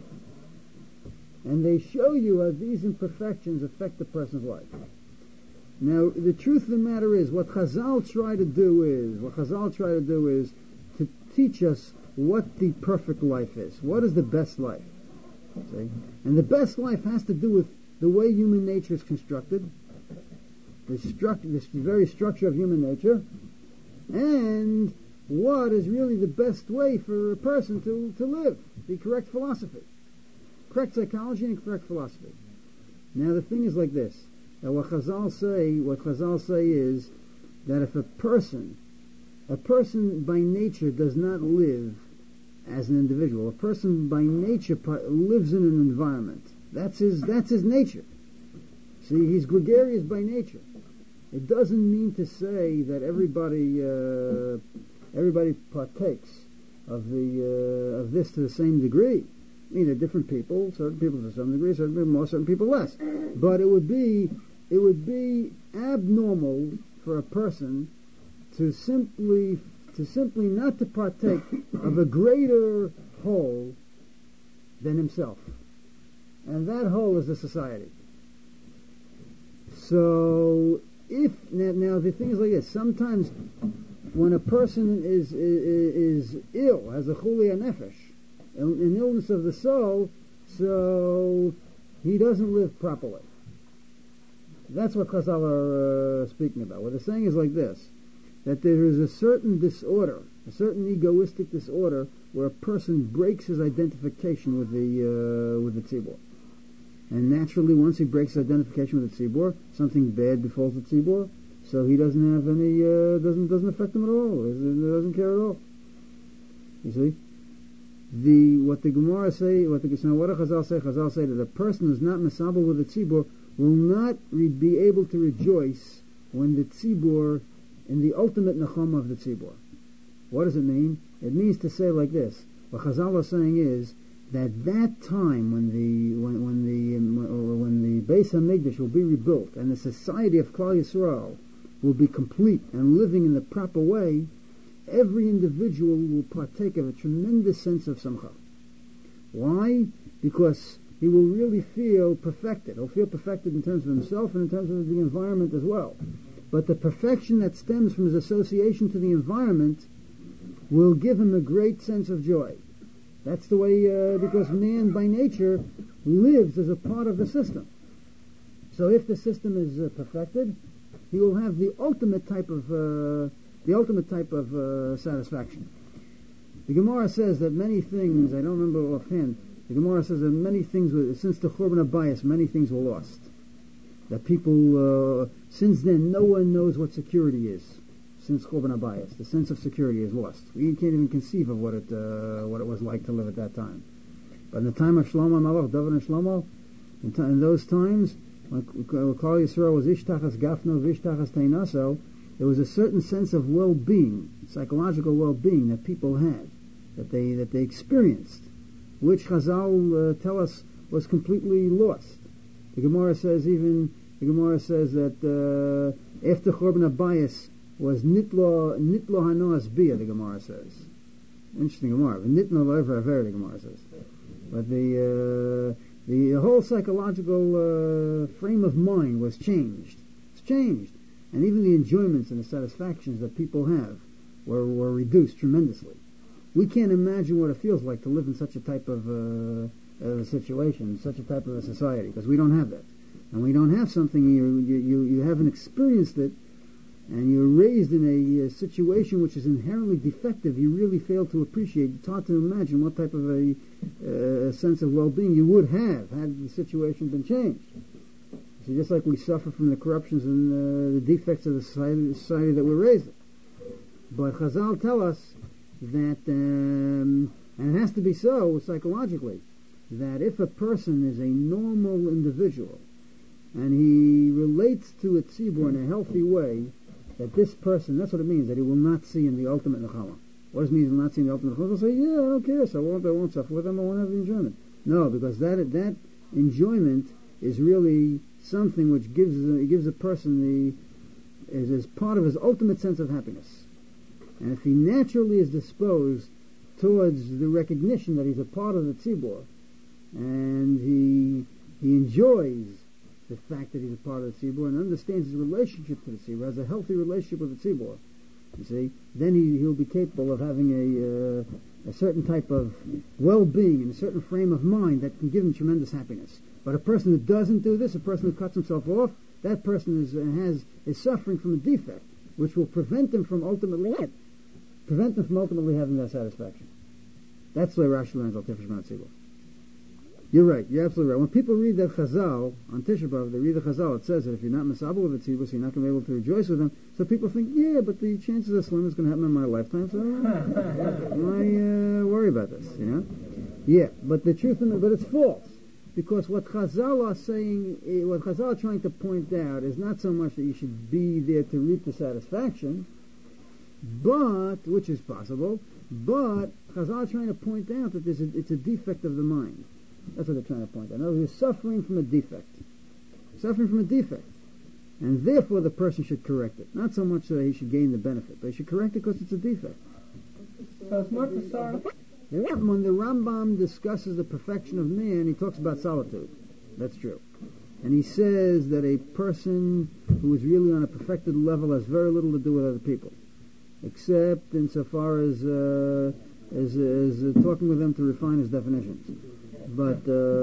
And they show you how these imperfections affect the person's life. Now, the truth of the matter is, what Chazal try to do is to teach us what the perfect life is. What is the best life? See? And the best life has to do with the way human nature is constructed, this very structure of human nature, and what is really the best way for a person to live, the correct philosophy. Correct psychology and correct philosophy. Now the thing is like this. Now what Chazal say is that if a person by nature does not live as an individual, a person by nature lives in an environment. That's his nature. See, he's gregarious by nature. It doesn't mean to say that everybody partakes of this to the same degree. I mean, they're different people. Certain people to some degree, certain people more, certain people less. But it would be abnormal for a person to simply not to partake of a greater whole than himself, and that whole is the society. So, now the thing is like this. Sometimes when a person is ill, has a chulei nefesh, an illness of the soul, so he doesn't live properly. That's what Chazal are speaking about. What they're saying is like this, that there is a certain disorder, a certain egoistic disorder, where a person breaks his identification with the tzibur. And naturally, once he breaks his identification with the tzibur, something bad befalls the tzibur, so he doesn't have any, doesn't affect him at all. He doesn't care at all. You see? What the Gemara say, what Chazal say that a person who's not mesabel with the tzibur will not be able to rejoice when the tzibur, in the ultimate nechama of the tzibur. What does it mean? It means to say like this. What Chazal is saying is that time when the Beis Hamikdash will be rebuilt and the society of Klal Yisrael will be complete and living in the proper way, every individual will partake of a tremendous sense of samcha. Why? Because he will really feel perfected. He'll feel perfected in terms of himself and in terms of the environment as well. But the perfection that stems from his association to the environment will give him a great sense of joy. That's the way, because man by nature lives as a part of the system. So if the system is perfected, he will have the ultimate type of satisfaction. The Gemara says that many things, I don't remember offhand, the Gemara says that many things, since the Churban HaBayis, many things were lost. That people, since then, no one knows what security is. Since Churban HaBayis, the sense of security is lost. We can't even conceive of what it was like to live at that time. But in the time of Shlomo Melech, David and Shlomo,
In those times, when Klal Yisrael was Ishtachas Gafno, Vishtachas Teinaso, there was a certain sense of well-being, psychological well-being that people had, that they experienced, which Chazal tell us was completely lost. The Gemara says that after Chorban Abayis was Nitlo Hanoas Bia, the Gemara says. Interesting Gemara. Nitlo Lo'ever, the Gemara says. But the whole psychological frame of mind was changed. It's changed. And even the enjoyments and the satisfactions that people have were reduced tremendously. We can't imagine what it feels like to live in such a type of a situation, such a type of a society, because we don't have that. And we don't have something, you haven't experienced it, and you're raised in a situation which is inherently defective. You really fail to appreciate. It's hard to imagine what type of a sense of well-being you would have had the situation been changed. So just like we suffer from the corruptions and the defects of the society that we're raised in. But Chazal tell us that, and it has to be so psychologically, that if a person is a normal individual and he relates to a tzibur in a healthy way, that this person, that's what it means, that he will not see in the ultimate nechama. What does it mean he will not see in the ultimate nechama? He'll say, yeah, I don't care, so I won't suffer with them, I won't have the enjoyment. No, because that enjoyment is really something which gives a person is part of his ultimate sense of happiness. And if he naturally is disposed towards the recognition that he's a part of the tzibur, and he enjoys the fact that he's a part of the tzibur and understands his relationship to the tzibur, has a healthy relationship with the tzibur, you see, then he'll be capable of having a certain type of well-being and a certain frame of mind that can give him tremendous happiness. But a person who doesn't do this, a person who cuts himself off, that person is suffering from a defect which will prevent him from ultimately having that satisfaction. That's the way Rashi learns Al Tifresh B'nai Tzibur. You're right. You're absolutely right. When people read the Chazal on Tisha B'Av, they read the Chazal. It says that if you're not misabel with the tzibur, so you're not going to be able to rejoice with them. So people think, yeah, but the chances are slim is going to happen in my lifetime. So why worry about this? You know? Yeah, but the truth, but it's false, because what Chazal are saying, what Chazal are trying to point out, is not so much that you should be there to reap the satisfaction, but which is possible. But Chazal are trying to point out that it's a defect of the mind. That's what they're trying to point out. In other words, you're suffering from a defect. And therefore the person should correct it. Not so much that he should gain the benefit, but he should correct it because it's a defect.
So it's not the sorrow.
When the Rambam discusses the perfection of man, he talks about solitude. That's true. And he says that a person who is really on a perfected level has very little to do with other people, except insofar as talking with them to refine his definitions. But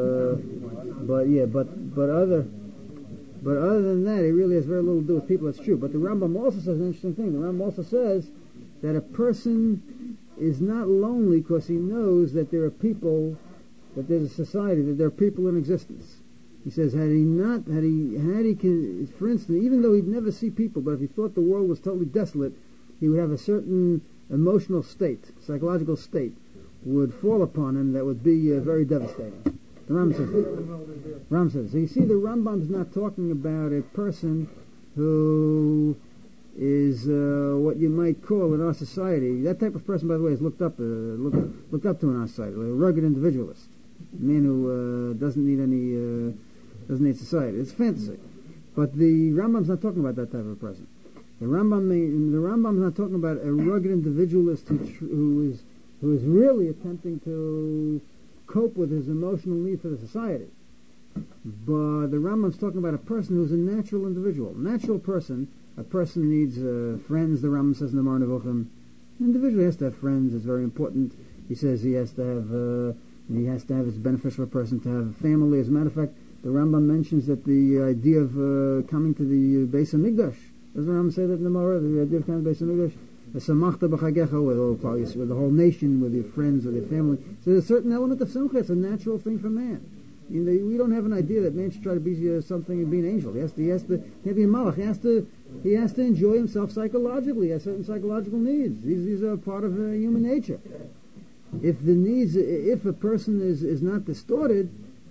other than that, he really has very little to do with people. That's true. But the Rambam also says an interesting thing. The Rambam also says that a person is not lonely because he knows that there are people, that there's a society, that there are people in existence. He says, had he, for instance, even though he'd never see people, but if he thought the world was totally desolate, he would have a certain emotional state, psychological state, would fall upon him that would be very devastating. The Rambam says. So you see, the Rambam's not talking about a person who is what you might call in our society. That type of person, by the way, is looked up to in our society, a rugged individualist, a man who doesn't need society. It's fantasy. But the Rambam's not talking about that type of person. The Rambam's not talking about a rugged individualist who is really attempting to cope with his emotional need for the society. But the Rambam's talking about a person who's a natural individual. Natural person. A person needs friends, the Rambam says in the Moreh Nevuchim. An individual has to have friends. It's very important. He says he has to have, it's beneficial for a person to have a family. As a matter of fact, the Rambam mentions that the idea of coming to the Beis HaMikdash, doesn't the Rambam say that in the Moreh, the idea of coming to the Beis HaMikdash? With the whole nation, with your friends, with your family. So there's a certain element of simcha. It's a natural thing for man. We don't have an idea that man should try to be something and be an angel. He has to be a malach. He has to enjoy himself psychologically. He has certain psychological needs. These are part of human nature. If a person is not distorted,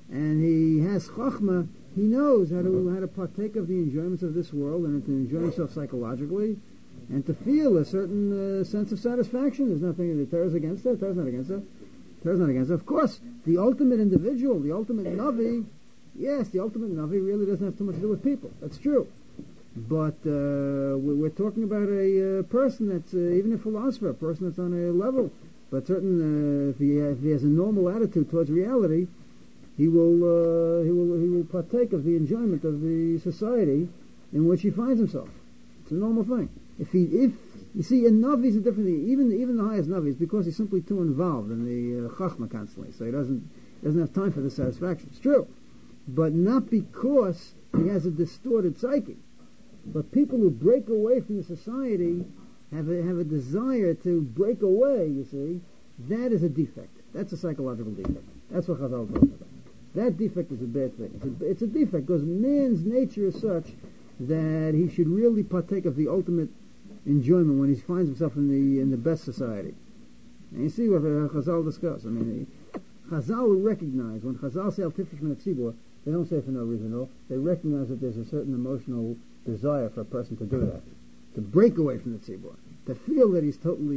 and he has chachma, he knows how to partake of the enjoyments of this world and to enjoy himself psychologically and to feel a certain sense of satisfaction. There's nothing that Torah is against that. Torah's not against that. Torah's not against that. Of course, the ultimate individual, the ultimate Navi, yes, the ultimate Navi really doesn't have too much to do with people. That's true. But we're talking about a person that's even a philosopher, a person that's on a level. But certain, if he has a normal attitude towards reality, he will partake of the enjoyment of the society in which he finds himself. It's a normal thing. If you see, a Navi is a different thing. Even the highest Navi is because he's simply too involved in the Chachma constantly, so he doesn't have time for the satisfaction. It's true, but not because he has a distorted psyche. But people who break away from the society have a desire to break away. You see, that is a defect. That's a psychological defect. That's what Chazal talks about. That defect is a bad thing. It's a defect because man's nature is such that he should really partake of the ultimate enjoyment when he finds himself in the best society. And you see what Chazal discuss. I mean, Chazal recognize, when Chazal say al tifresh min hatzibur, they don't say for no reason at all. They recognize that there's a certain emotional desire for a person to do that, to break away from the tzibur, to feel that he's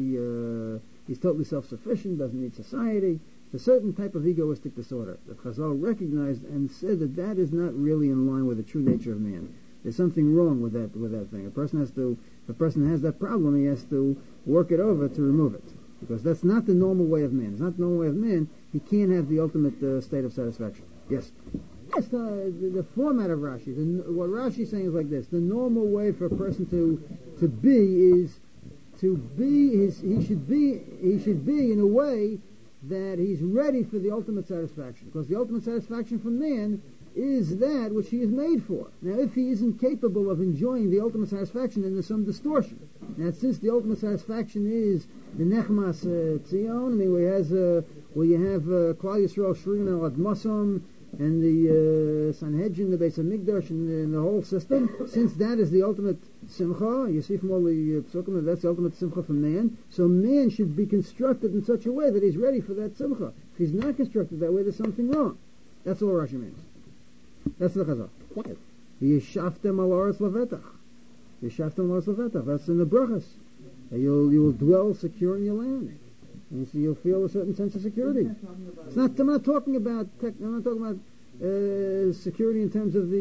totally self-sufficient, doesn't need society. It's a certain type of egoistic disorder that Chazal recognized and said that is not really in line with the true nature of man. There's something wrong with that thing. If a person has that problem, he has to work it over to remove it, because that's not the normal way of man. It's not the normal way of man. He can't have the ultimate state of satisfaction. Yes. Yes, the format of Rashi. What Rashi is saying is like this: the normal way for a person to be is to be he should be in a way that he's ready for the ultimate satisfaction, because the ultimate satisfaction for man is that which he is made for. Now, if he isn't capable of enjoying the ultimate satisfaction, then there's some distortion. Now, since the ultimate satisfaction is the Nechmas Tzion, I mean, where you have Klal Yisrael Shrin al Admasam and the Sanhedrin, the Beis Hamikdash, and the whole system, since that is the ultimate simcha, you see from all the psukim that that's the ultimate simcha for man, so man should be constructed in such a way that he's ready for that simcha. If he's not constructed that way, there's something wrong. That's all Rashi means. That's the Chazal. Yishaftem al aretz levetach. Yishaftem al aretz levetach. That's in the brachas. You'll dwell secure in your land, and so you'll feel a certain sense of security. It's not. I'm not talking about. I'm not talking about security in terms of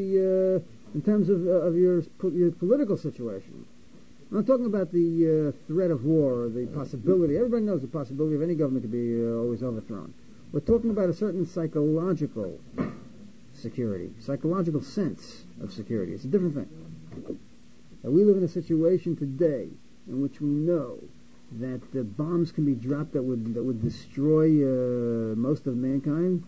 of your political situation. I'm not talking about the threat of war, or the possibility. Everybody knows the possibility of any government to be always overthrown. We're talking about a certain psychological security, psychological sense of security. It's a different thing. We live in a situation today in which we know that the bombs can be dropped that would destroy most of mankind.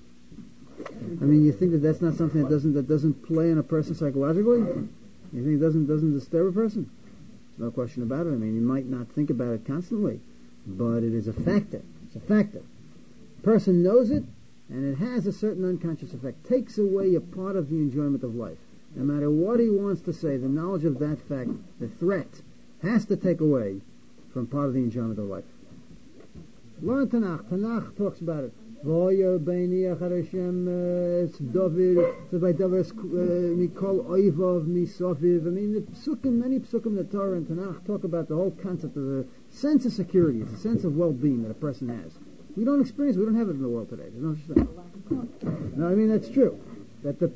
I mean, you think that that's not something that doesn't play on a person psychologically? You think it doesn't disturb a person? No question about it. I mean, you might not think about it constantly, but it is a factor. It's a factor. A person knows it, and it has a certain unconscious effect. Takes away a part of the enjoyment of life. No matter what he wants to say, the knowledge of that fact, the threat, has to take away from part of the enjoyment of life. Learn Tanakh. Tanakh talks about it. Voyer beini acharashem David. So by David Mikol Oivov Misoviv. I mean, the psukim, many psukim that Torah and Tanakh talk about the whole concept of a sense of security. It's a sense of well-being that a person has. We don't have it in the world today. There's no such thing. No, I mean, that's true. That the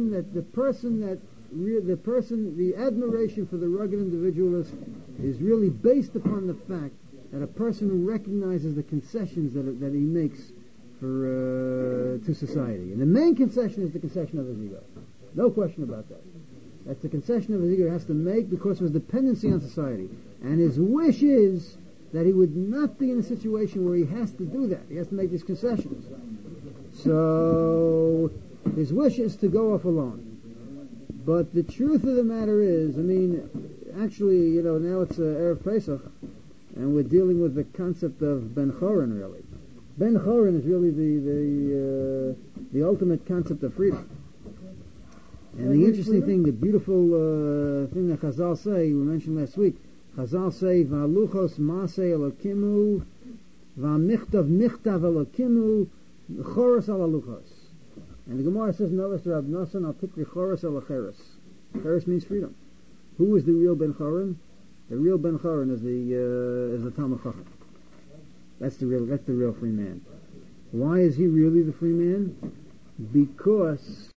admiration for the rugged individualist is really based upon the fact that a person who recognizes the concessions that he makes to society. And the main concession is the concession of his ego. No question about that. That's the concession of his ego he has to make because of his dependency on society. And his wish is that he would not be in a situation where he has to do that. He has to make these concessions. So his wish is to go off alone. But the truth of the matter is, I mean, actually, now it's Erev Pesach, and we're dealing with the concept of Ben Choron, really. Ben Choron is really the ultimate concept of freedom. And the interesting thing, the beautiful thing that Chazal say, we mentioned last week, Chazal say, V'aluchos Masei Elokimu, V'amichtav Michtav Elokimu, Choros al Aluchos. And the Gemara says, "Novus Rab Nasan al Tikri Choros al Acheres." Cheres means freedom. Who is the real Ben Chorin? The real Ben Chorin is the Talmud Chacham. That's the real free man. Why is he really the free man? Because